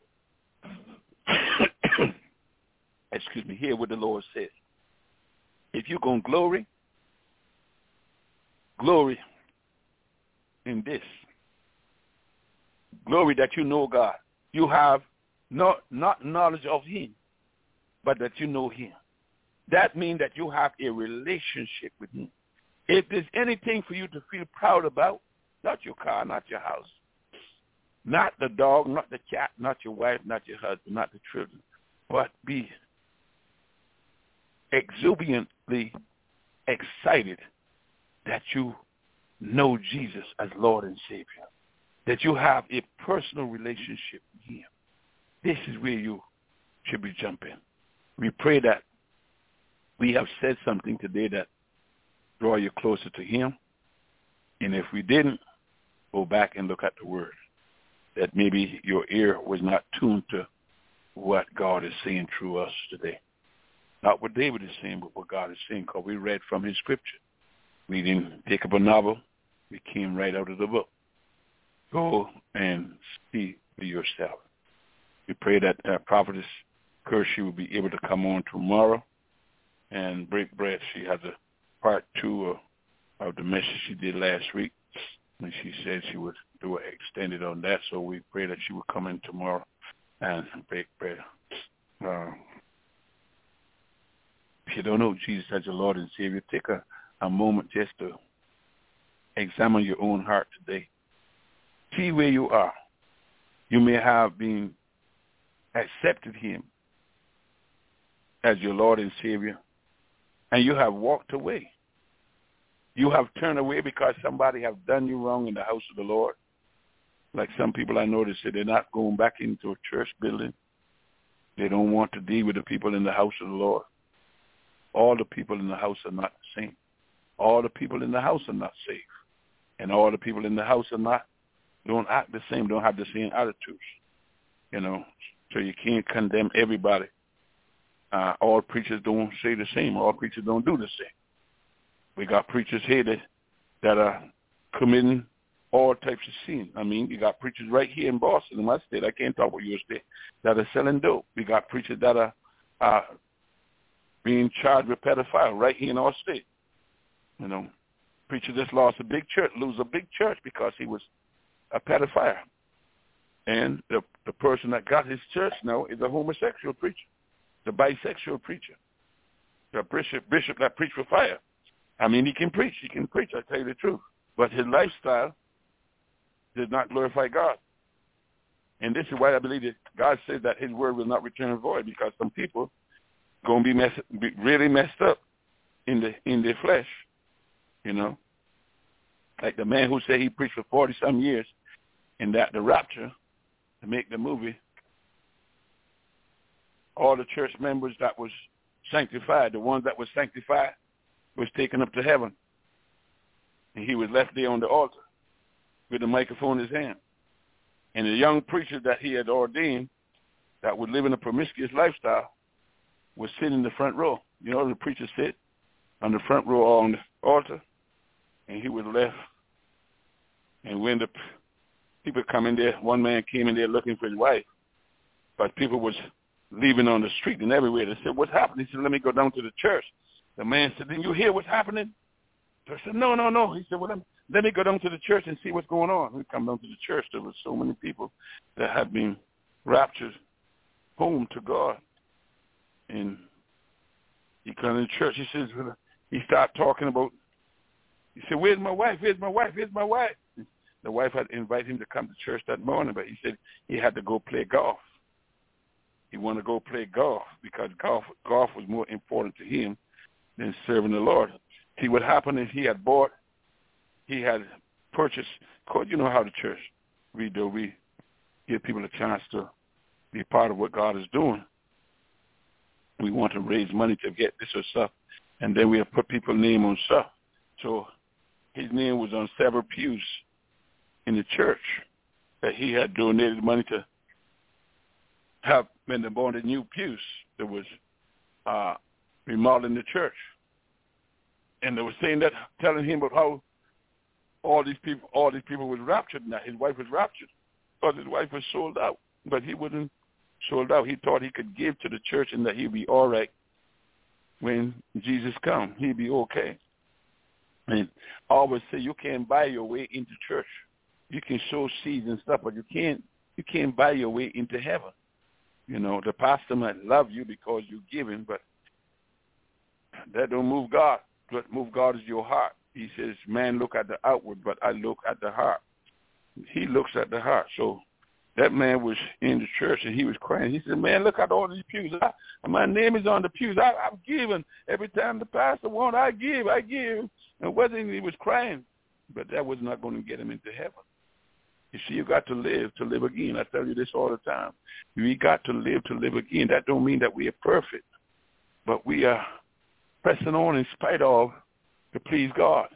S2: Excuse me, hear what the Lord says. If you're going to glory in this. Glory that you know God. You have not knowledge of him, but that you know him. That means that you have a relationship with him. If there's anything for you to feel proud about, not your car, not your house, not the dog, not the cat, not your wife, not your husband, not the children, but be exuberantly excited that you know Jesus as Lord and Savior, that you have a personal relationship with him. This is where you should be jumping. We pray that we have said something today that draw you closer to him. And if we didn't, go back and look at the word. That maybe your ear was not tuned to what God is saying through us today. Not what David is saying, but what God is saying, because we read from his scripture. We didn't pick up a novel. We came right out of the book. Go and see for yourself. We pray that Prophetess Kershey will be able to come on tomorrow and break bread. She has a part 2 of the message she did last week, and she said she would do it extended on that, so we pray that she will come in tomorrow and break bread. If you don't know Jesus as your Lord and Savior, take a moment just to examine your own heart today. See where you are. You may have been accepted him as your Lord and Savior, and you have walked away. You have turned away because somebody have done you wrong in the house of the Lord. Like some people I know, they say they're not going back into a church building. They don't want to deal with the people in the house of the Lord. All the people in the house are not the same. All the people in the house are not safe. And all the people in the house don't act the same, don't have the same attitudes. So you can't condemn everybody. All preachers don't say the same. All preachers don't do the same. We got preachers here that are committing all types of sin. I mean, you got preachers right here in Boston, in my state. I can't talk about your state, that are selling dope. We got preachers that are being charged with pedophile right here in our state. Preacher just lost a big church, lose a big church because he was a pedophile. And the person that got his church now is a homosexual preacher, the bisexual preacher, the bishop that preached for fire. I mean, he can preach, I tell you the truth. But his lifestyle did not glorify God. And this is why I believe that God said that his word will not return void, because some people going to be really messed up in their flesh, Like the man who said he preached for 40-some years, and that the rapture, to make the movie, all the church members that was sanctified, the ones that was sanctified, was taken up to heaven. And he was left there on the altar with the microphone in his hand. And the young preacher that he had ordained that would live in a promiscuous lifestyle was sitting in the front row. The preacher sit on the front row on the altar, and he was left. And when the people come in there, one man came in there looking for his wife, but people was leaving on the street and everywhere. They said, "What's happening?" He said, "Let me go down to the church." The man said, "Didn't you hear what's happening?" So I said, No. He said, "Well, let me go down to the church and see what's going on." We come down to the church. There were so many people that had been raptured home to God. And he come to the church. He says, he started talking about, he said, "Where's my wife? Where's my wife? Where's my wife?" The wife had invited him to come to church that morning, but he said he had to go play golf. He wanted to go play golf because golf was more important to him than serving the Lord. See, what happened is he had purchased, because you know how the church we do. We give people a chance to be part of what God is doing. We want to raise money to get this or stuff, and then we have put people's name on stuff. So his name was on several pews in the church that he had donated money to have when they bought the new pews. There was remodeling the church. And they were saying that, telling him about how all these people was raptured now. His wife was raptured because his wife was sold out. But he wasn't sold out. He thought he could give to the church and that he'd be all right when Jesus comes. He'd be okay. And I always say you can't buy your way into church. You can sow seeds and stuff, but you can't buy your way into heaven. You know, the pastor might love you because you're giving, but that don't move God. What move God is your heart. He says, man look at the outward, but I look at the heart. He looks at the heart. So that man was in the church and he was crying. He said, man, look at all these pews. My name is on the pews. I'm giving. Every time the pastor wants, I give. And whether he was crying, but that was not going to get him into heaven. You see, you got to live again. I tell you this all the time. We got to live again. That don't mean that we are perfect, but we are pressing on in spite of to please God.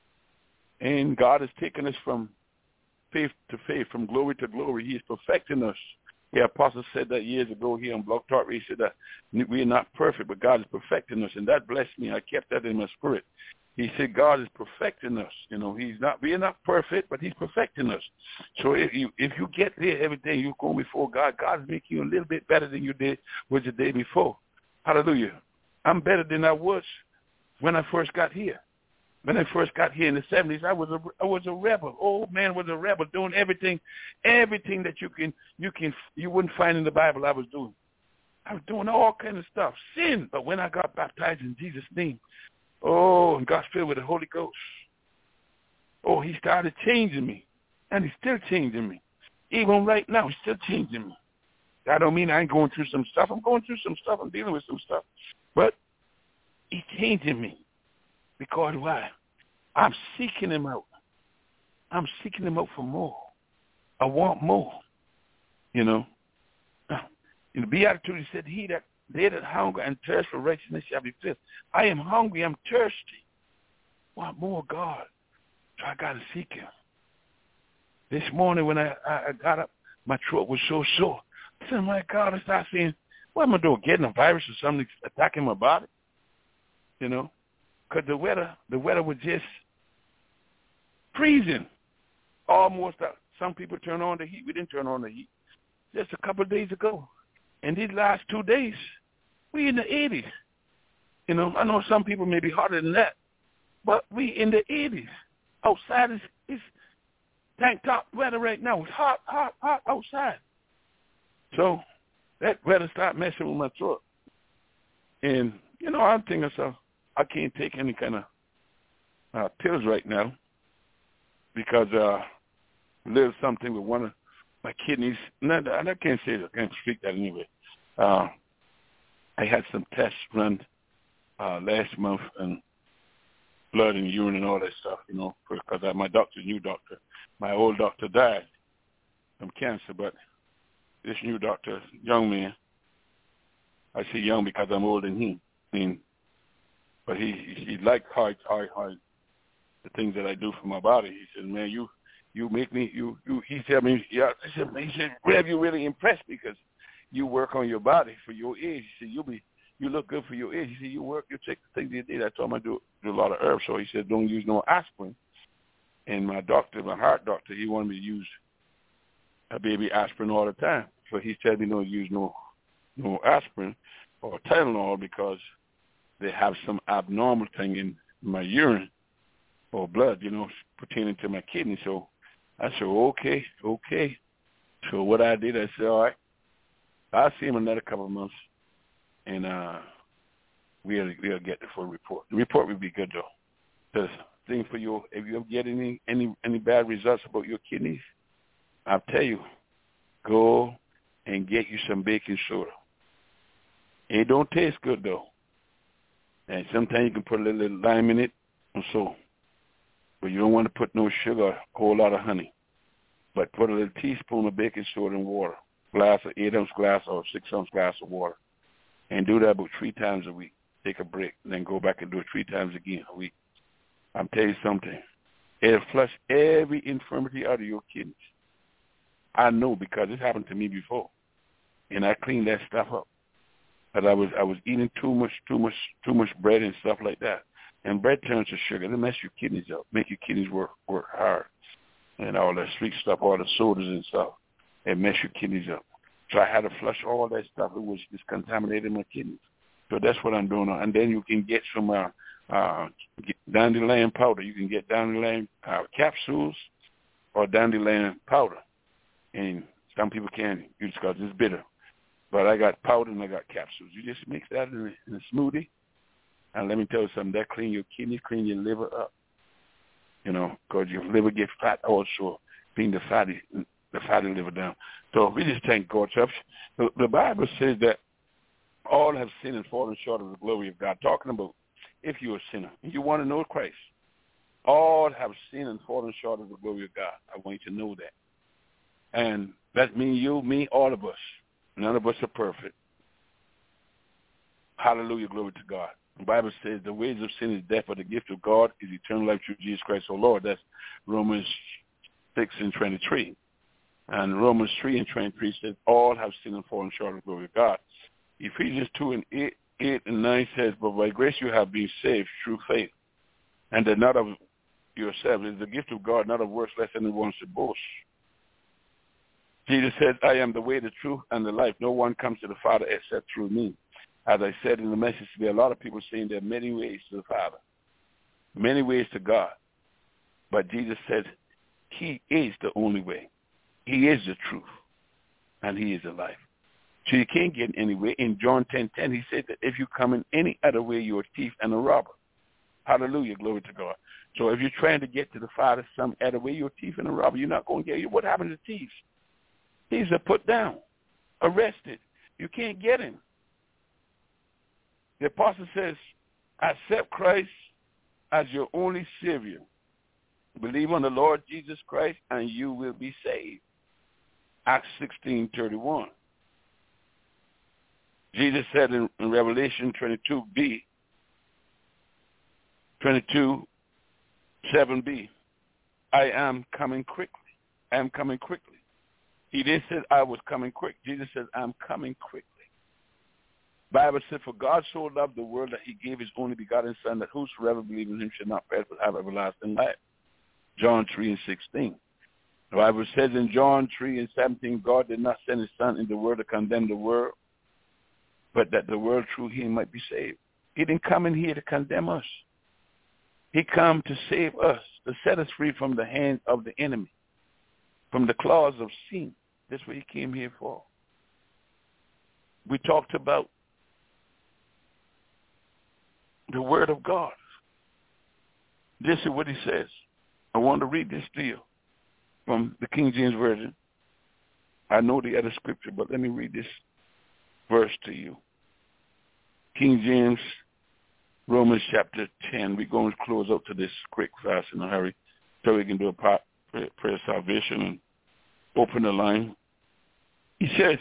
S2: And God has taken us from faith to faith, from glory to glory. He is perfecting us. The apostle said that years ago here on Blog Talk. He said that we are not perfect, but God is perfecting us, and that blessed me. I kept that in my spirit. He said God is perfecting us. You know, we are not perfect, but he's perfecting us. So if you get there every day, you go before God, God is making you a little bit better than you was the day before. Hallelujah. I'm better than I was when I first got here. When I first got here in the 70s, I was a rebel. Old man was a rebel, doing everything that you wouldn't find in the Bible. I was doing all kind of stuff, sin. But when I got baptized in Jesus' name, and got filled with the Holy Ghost, he started changing me, and he's still changing me. Even right now, he's still changing me. That don't mean I ain't going through some stuff. I'm going through some stuff. I'm dealing with some stuff, but he's changing me. Because why? I'm seeking him out. I'm seeking him out for more. I want more. You know. In the Beatitude, he said, they that hunger and thirst for righteousness shall be filled. I am hungry. I'm thirsty. I want more God. So I got to seek him. This morning when I got up, my throat was so sore. I said, my God, I started saying, what am I doing? Getting a virus or something attacking my body? You know. Because the weather was just freezing. Almost, some people turn on the heat. We didn't turn on the heat. Just a couple of days ago. And these last 2 days, we in the 80s. You know, I know some people may be hotter than that, but we in the 80s. Outside is tank top weather right now. It's hot outside. So that weather started messing with my throat. And, you know, I'm thinking myself, I can't take any kind of pills right now because a little something with one of my kidneys. No, I can't say that. I can't speak that anyway. I had some tests run last month and blood and urine and all that stuff, you know, because my new doctor. My old doctor died from cancer, but this new doctor, young man, I say young because I'm older than him. But he liked how the things that I do for my body. He said, man, you make me, he said, Rev, you really impressed because you work on your body for your age. He said, you look good for your age. He said, you take the things you did. I told him I do a lot of herbs. So he said, don't use no aspirin. And my heart doctor, he wanted me to use a baby aspirin all the time. So he said me don't use no aspirin or Tylenol because they have some abnormal thing in my urine or blood, you know, pertaining to my kidney. So I said, okay. So what I did, I said, all right, I'll see him another couple of months, and we'll get the full report. The report will be good, though. The thing for you, if you ever get any bad results about your kidneys, I'll tell you, go and get you some baking soda. It don't taste good, though. And sometimes you can put a little lime in it and so. But you don't want to put no sugar, a whole lot of honey. But put a little teaspoon of baking soda in water, 8-ounce glass or 6-ounce glass of water. And do that about 3 times a week. Take a break, and then go back and do it 3 times again a week. I'm telling you something. It'll flush every infirmity out of your kidneys. I know because it happened to me before. And I cleaned that stuff up. But I was eating too much bread and stuff like that. And bread turns to sugar. It mess your kidneys up, make your kidneys work hard. And all that sweet stuff, all the sodas and stuff, it mess your kidneys up. So I had to flush all that stuff. It was just contaminating my kidneys. So that's what I'm doing. And then you can get some dandelion powder. You can get dandelion capsules or dandelion powder. And some people can't use it because it's bitter. But I got powder and I got capsules. You just mix that in a smoothie. And let me tell you something, that clean your kidneys, clean your liver up. Because your liver gets fat also, being the fatty liver down. So we just thank God. The Bible says that all have sinned and fallen short of the glory of God. Talking about if you're a sinner and you want to know Christ, all have sinned and fallen short of the glory of God. I want you to know that. And that means you, me, all of us. None of us are perfect. Hallelujah, glory to God. The Bible says the wages of sin is death, but the gift of God is eternal life through Jesus Christ, our Lord. That's Romans 6:23. And Romans 3:23 says all have sinned and fallen short of the glory of God. Ephesians 2:8-9 says, but by grace you have been saved through faith, and that not of yourselves. It is the gift of God, not of works, lest anyone should boast. Jesus said, I am the way, the truth, and the life. No one comes to the Father except through me. As I said in the message today, a lot of people saying there are many ways to the Father, many ways to God. But Jesus said he is the only way. He is the truth, and he is the life. So you can't get any way. In John 10:10, he said that if you come in any other way, you're a thief and a robber. Hallelujah, glory to God. So if you're trying to get to the Father some other way, you're a thief and a robber. You're not going to get it. What happened to thieves? Thieves are put down, arrested. You can't get him. The apostle says, accept Christ as your only Savior. Believe on the Lord Jesus Christ, and you will be saved. Acts 16:31. Jesus said in Revelation 22:7b, I am coming quickly. I am coming quickly. He didn't say I was coming quick. Jesus said, I'm coming quickly. Bible said, for God so loved the world that he gave his only begotten Son, that whosoever believes in him should not perish but have everlasting life. John 3:16. The Bible says in John 3:17, God did not send his Son in the world to condemn the world, but that the world through him might be saved. He didn't come in here to condemn us. He come to save us, to set us free from the hands of the enemy, from the claws of sin. That's what he came here for. We talked about the word of God. This is what he says. I want to read this to you from the King James Version. I know the other scripture, but let me read this verse to you. King James, Romans chapter 10. We're going to close up to this quick, fast, in a hurry, so we can do a prayer of salvation and open the line. He says,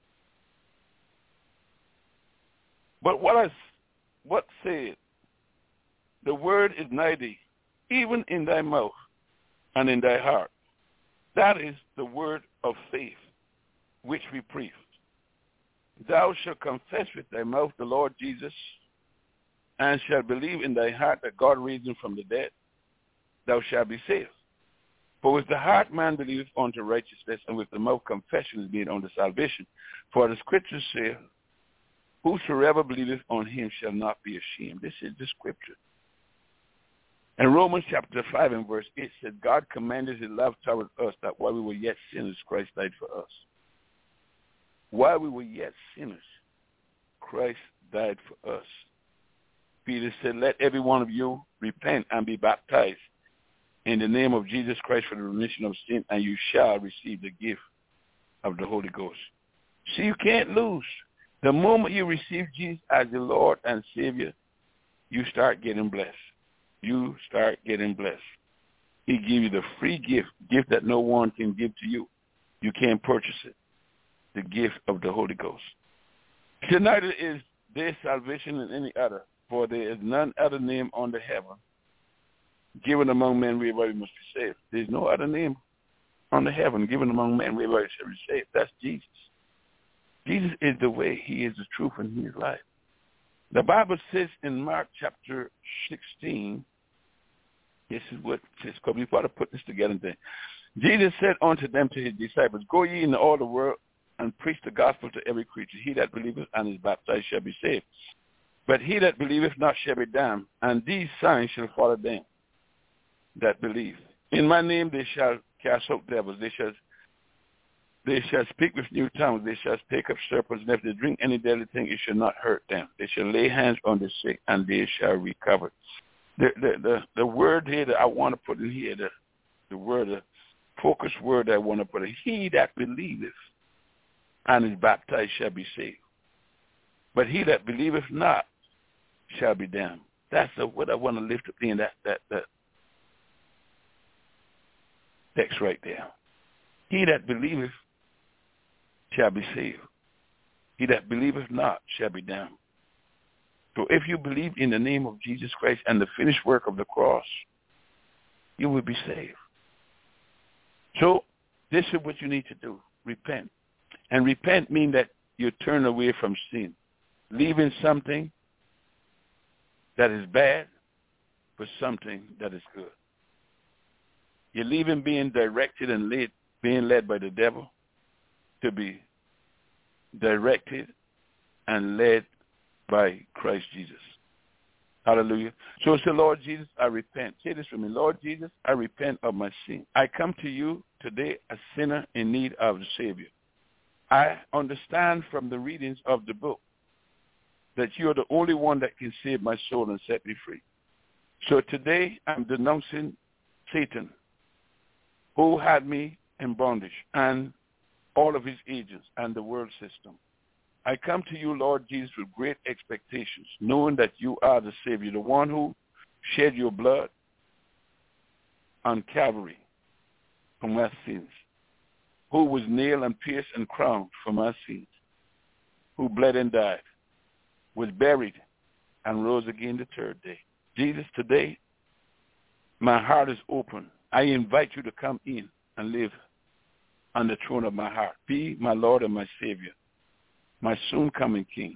S2: but what said? The word is nigh thee, even in thy mouth and in thy heart. That is the word of faith, which we preach. Thou shalt confess with thy mouth the Lord Jesus, and shalt believe in thy heart that God raised him from the dead, thou shalt be saved. For with the heart man believeth unto righteousness, and with the mouth confession is made unto salvation. For the scriptures say, whosoever believeth on him shall not be ashamed. This is the scripture. In Romans chapter 5 and verse 8 said, God commanded his love toward us, that while we were yet sinners, Christ died for us. While we were yet sinners, Christ died for us. Peter said, let every one of you repent and be baptized in the name of Jesus Christ for the remission of sin, and you shall receive the gift of the Holy Ghost. See, you can't lose. The moment you receive Jesus as your Lord and Savior, you start getting blessed. You start getting blessed. He gives you the free gift that no one can give to you. You can't purchase it. The gift of the Holy Ghost. Neither is there salvation in any other, for there is none other name under heaven given among men whereby we must be saved. There's no other name under heaven given among men whereby we shall be saved. That's Jesus. Jesus is the way, he is the truth, and he is life. The Bible says in Mark chapter 16, this is what it says, because we've got to put this together. Jesus said unto them, to his disciples, go ye into all the world and preach the gospel to every creature. He that believeth and is baptized shall be saved. But he that believeth not shall be damned. And these signs shall follow them that believe. In my name they shall cast out devils. They shall speak with new tongues. They shall take up serpents. And if they drink any deadly thing, it shall not hurt them. They shall lay hands on the sick, and they shall recover. The word here that I want to put in here, the word, the focus word I want to put in, he that believeth and is baptized shall be saved. But he that believeth not shall be damned. That's what I want to lift up in that text right there. He that believeth shall be saved. He that believeth not shall be damned. So if you believe in the name of Jesus Christ and the finished work of the cross, you will be saved. So this is what you need to do. Repent. And repent means that you turn away from sin, leaving something that is bad for something that is good. You're leaving being directed and being led by the devil to be directed and led by Christ Jesus. Hallelujah. So say, Lord Jesus, I repent. Say this for me. Lord Jesus, I repent of my sin. I come to you today a sinner in need of the Savior. I understand from the readings of the book that you're the only one that can save my soul and set me free. So today I'm denouncing Satan, who had me in bondage, and all of his agents and the world system. I come to you, Lord Jesus, with great expectations, knowing that you are the Savior, the one who shed your blood on Calvary for my sins, who was nailed and pierced and crowned for my sins, who bled and died, was buried, and rose again the third day. Jesus, today, my heart is open. I invite you to come in and live on the throne of my heart. Be my Lord and my Savior, my soon-coming King.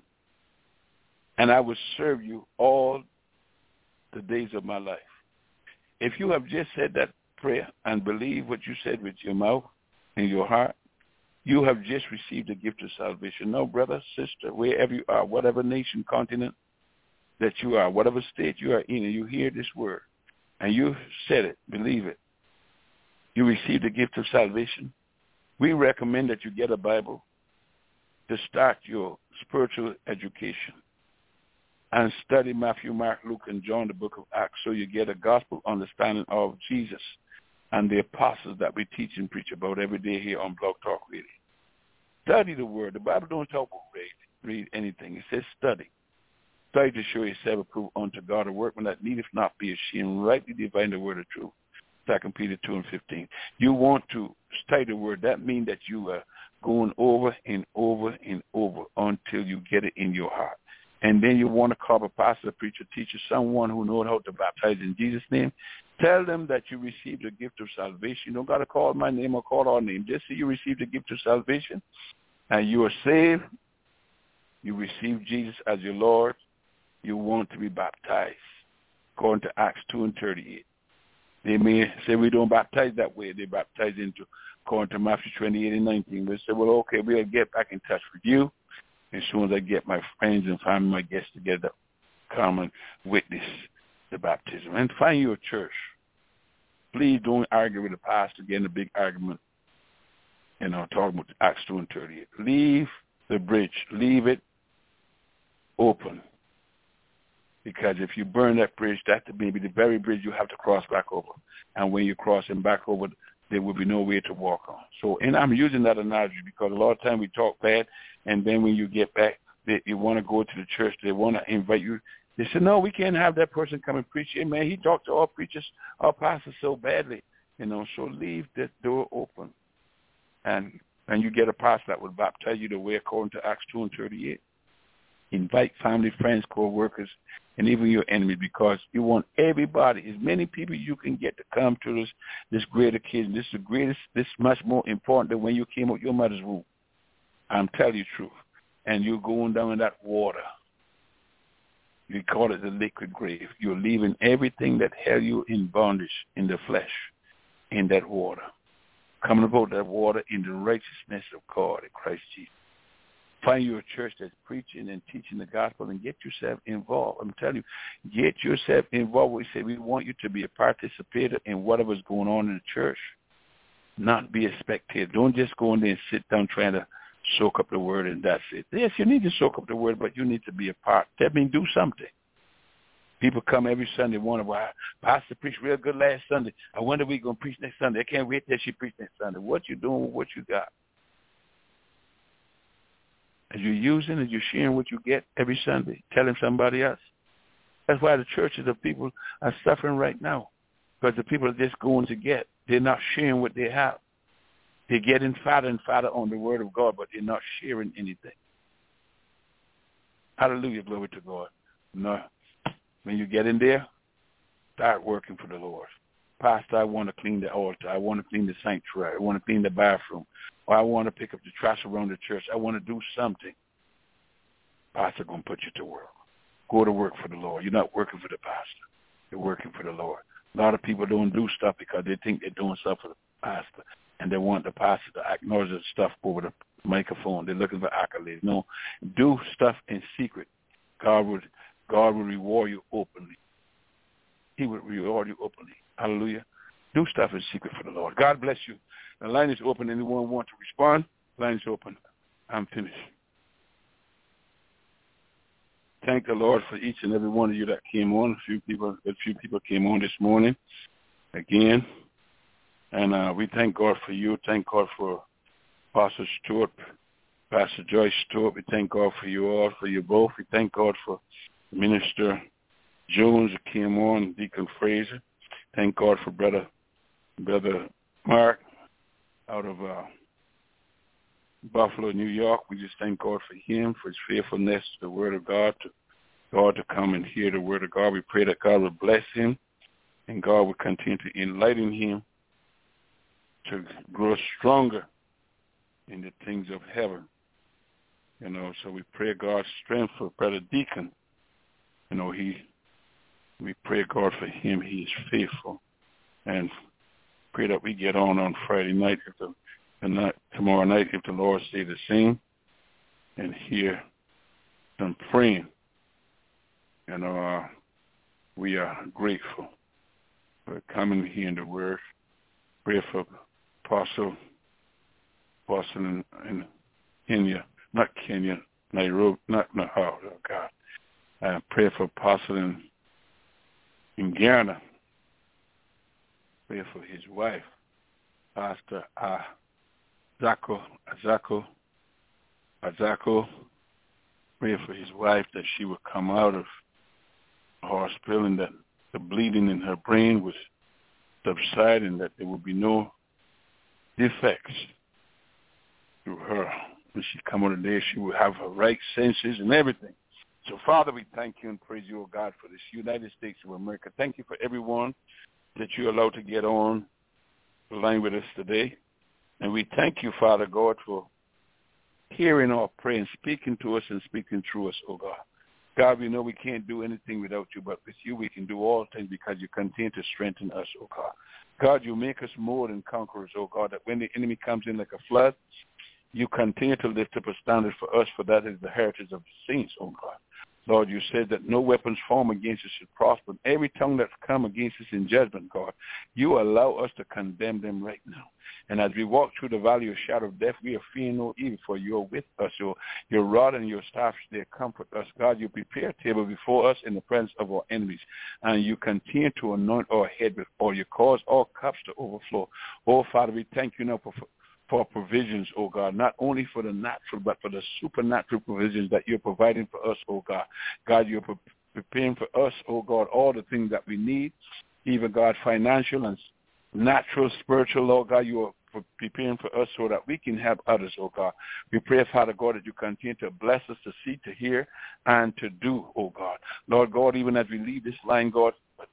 S2: And I will serve you all the days of my life. If you have just said that prayer and believe what you said with your mouth and your heart, you have just received the gift of salvation. No, brother, sister, wherever you are, whatever nation, continent that you are, whatever state you are in, and you hear this word, and you said it, believe it, you received the gift of salvation. We recommend that you get a Bible to start your spiritual education and study Matthew, Mark, Luke, and John, the book of Acts, so you get a gospel understanding of Jesus and the apostles that we teach and preach about every day here on Blog Talk Radio. Study the word. The Bible don't talk about read anything. It says study. Study to show yourself approved unto God, a workman that needeth not be ashamed, rightly divine the word of truth. 2 Peter 2:15. You want to study the word. That means that you are going over and over and over until you get it in your heart. And then you want to call a pastor, preacher, teacher, someone who knows how to baptize in Jesus' name. Tell them that you received the gift of salvation. You don't got to call my name or call our name. Just say you received the gift of salvation and you are saved. You receive Jesus as your Lord. You want to be baptized, according to Acts 2:38. They may say we don't baptize that way. They baptize into, according to Matthew 28:19. They say, well, okay, we'll get back in touch with you as soon as I get my friends and family, my guests together, come and witness the baptism. And find you a church. Please don't argue with the pastor, get in a big argument, talking about Acts 2:38. Leave the bridge. Leave it open. Because if you burn that bridge, that may be the very bridge you have to cross back over. And when you're crossing back over, there will be no way to walk on. So, and I'm using that analogy because a lot of times we talk bad, and then when you get back, you want to go to the church, they want to invite you. They say, no, we can't have that person come and preach. Hey, man, he talked to our preachers, our pastors so badly. So leave that door open. And you get a pastor that will baptize you the way according to Acts 2:38. Invite family, friends, co-workers, and even your enemies, because you want everybody, as many people you can get to come to this great occasion. This is the greatest, this is much more important than when you came out your mother's womb. I'm telling you the truth. And you're going down in that water. We call it the liquid grave. You're leaving everything that held you in bondage in the flesh in that water. Coming about that water in the righteousness of God in Christ Jesus. Find you a church that's preaching and teaching the gospel and get yourself involved. I'm telling you, get yourself involved. We say we want you to be a participator in whatever's going on in the church, not be a spectator. Don't just go in there and sit down trying to soak up the word and that's it. Yes, you need to soak up the word, but you need to be a part. That means do something. People come every Sunday wondering, well, Pastor preached real good last Sunday. I wonder if we're going to preach next Sunday. I can't wait till she preach next Sunday. What you doing with what you got? As you're using, as you're sharing what you get every Sunday, telling somebody else. That's why the churches of people are suffering right now, because the people are just going to get. They're not sharing what they have. They're getting fatter and fatter on the word of God, but they're not sharing anything. Hallelujah, glory to God. No. When you get in there, start working for the Lord. Pastor, I want to clean the altar. I want to clean the sanctuary. I want to clean the bathroom. Or I want to pick up the trash around the church. I want to do something. Pastor going to put you to work. Go to work for the Lord. You're not working for the pastor. You're working for the Lord. A lot of people don't do stuff because they think they're doing stuff for the pastor, and they want the pastor to acknowledge the stuff over the microphone. They're looking for accolades. No, do stuff in secret. God will reward you openly. He will reward you openly. Hallelujah. Do stuff in secret for the Lord. God bless you. The line is open. Anyone want to respond? The line is open. I'm finished. Thank the Lord for each and every one of you that came on. A few people came on this morning again. And we thank God for you. Thank God for Pastor Stewart, Pastor Joyce Stewart. We thank God for you all, for you both. We thank God for Minister Jones who came on, Deacon Fraser. Thank God for Brother Mark out of Buffalo, New York. We just thank God for him, for his faithfulness to the Word of God, to come and hear the Word of God. We pray that God will bless him and God will continue to enlighten him to grow stronger in the things of heaven. So we pray God's strength for Brother Deacon. We pray God for him. He is faithful. And pray that we get on Friday night, tomorrow night, if the Lord say the same, and hear some praying. We are grateful for coming here in the Word. Pray for Apostle in Kenya, not Kenya, Nairobi, God. Pray for Apostle in Ghana. Pray for his wife, Pastor Azako. Pray for his wife that she would come out of the hospital and that the bleeding in her brain would subside and that there would be no defects through her. When she come out of there, she would have her right senses and everything. So, Father, we thank you and praise you, O God, for this United States of America. Thank you for everyone that you allowed to get on the line with us today. And we thank you, Father God, for hearing our prayer and speaking to us and speaking through us, O God. God, we know we can't do anything without you, but with you we can do all things because you continue to strengthen us, O God. God, you make us more than conquerors, O God, that when the enemy comes in like a flood, you continue to lift up a standard for us, for that is the heritage of the saints, O God. Lord, you said that no weapons formed against us should prosper. Every tongue that's come against us in judgment, God, you allow us to condemn them right now. And as we walk through the valley of shadow of death, we are fearing no evil, for you are with us. Your rod and your staff, they comfort us. God, you prepare a table before us in the presence of our enemies, and you continue to anoint our head with oil. You cause all cups to overflow. Oh, Father, we thank you now for provisions, oh God, not only for the natural, but for the supernatural provisions that you're providing for us, oh God. God, you're preparing for us, oh God, all the things that we need, even, God, financial and natural, spiritual, Lord God, you are preparing for us so that we can help others, oh God. We pray, Father God, that you continue to bless us to see, to hear, and to do, oh God. Lord God, even as we leave this line, God, but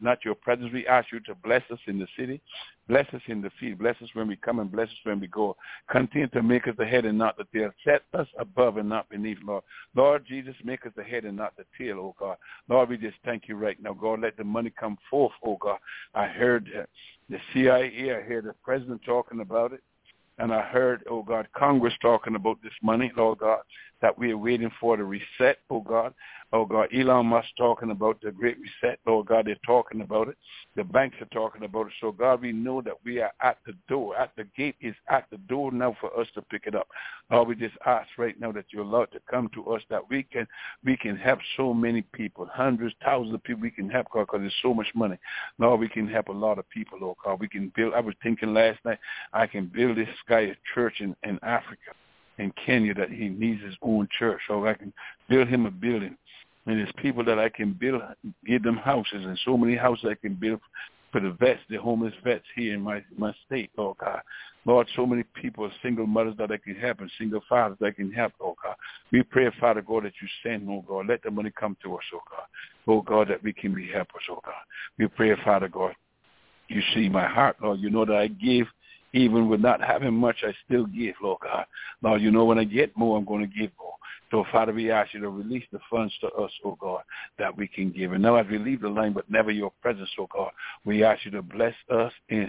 S2: not your presence. We ask you to bless us in the city, bless us in the field, bless us when we come and bless us when we go. Continue to make us the head and not the tail. Set us above and not beneath, Lord. Lord Jesus, make us the head and not the tail, oh God. Lord, we just thank you right now, God. Let the money come forth, oh God. I heard the CIA, I heard the president talking about it. And I heard, oh God, Congress talking about this money, Lord God, that we are waiting for the reset, oh God. Oh God, Elon Musk talking about the great reset, Lord God, they're talking about it. The banks are talking about it. So God, we know that we are at the door. At the gate is at the door now for us to pick it up. Lord, we just ask right now that you're allowed to come to us, that we can help so many people, hundreds, thousands of people we can help, God, because there's so much money. Lord, we can help a lot of people, Lord God. We can build, I was thinking last night, I can build this guy a church in Africa, in Kenya, that he needs his own church. So I can build him a building. And there's people that I can build, give them houses, and so many houses I can build for the vets, the homeless vets here in my state, Lord God. Lord, so many people, single mothers that I can help and single fathers that I can help, oh God. We pray, Father God, that you send, oh God. Let the money come to us, oh God. Oh God, that we can be helpers, oh God. We pray, Father God, you see my heart, Lord. You know that I give. Even with not having much, I still give, Lord God. Lord, you know when I get more, I'm going to give more. So, Father, we ask you to release the funds to us, oh God, that we can give. And now as we leave the line, but never your presence, oh God, we ask you to bless us,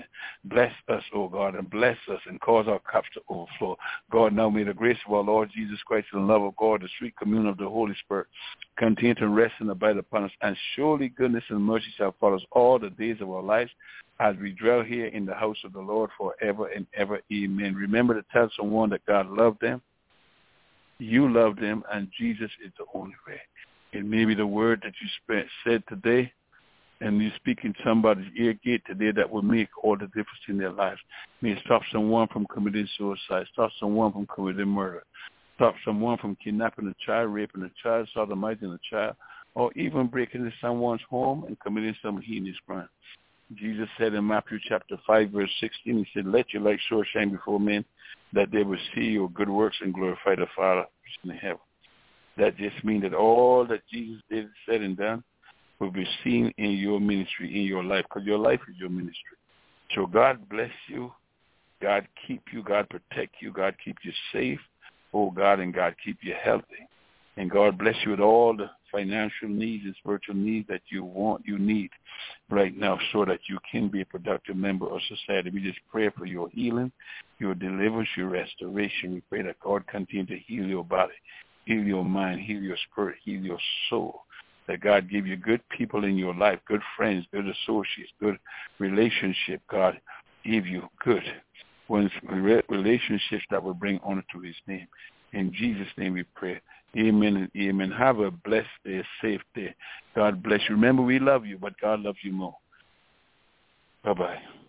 S2: oh God, and bless us and cause our cups to overflow. God, now may the grace of our Lord Jesus Christ and the love of God, the sweet communion of the Holy Spirit, continue to rest and abide upon us. And surely goodness and mercy shall follow us all the days of our lives, as we dwell here in the house of the Lord forever and ever. Amen. Remember to tell someone that God loved them, you love them, and Jesus is the only way. It may be the word that you said today, and you speak in somebody's ear gate today that will make all the difference in their lives. May it stop someone from committing suicide, stop someone from committing murder, stop someone from kidnapping a child, raping a child, sodomizing a child, or even breaking into someone's home and committing some heinous crime. Jesus said in Matthew chapter 5, verse 16, he said, let your light so shine before men that they will see your good works and glorify the Father who's in heaven. That just means that all that Jesus did, said, and done will be seen in your ministry, in your life, because your life is your ministry. So God bless you. God keep you. God protect you. God keep you safe. Oh, God, and God keep you healthy. And God bless you with all the financial needs and spiritual needs that you need right now, so that you can be a productive member of society. We just pray for your healing, your deliverance, your restoration. We pray that God continue to heal your body, heal your mind, heal your spirit, heal your soul. That God give you good people in your life, good friends, good associates, good relationship. God give you good relationships that will bring honor to his name. In Jesus' name we pray. Amen and amen. Have a blessed day, a safe day. God bless you. Remember, we love you, but God loves you more. Bye-bye.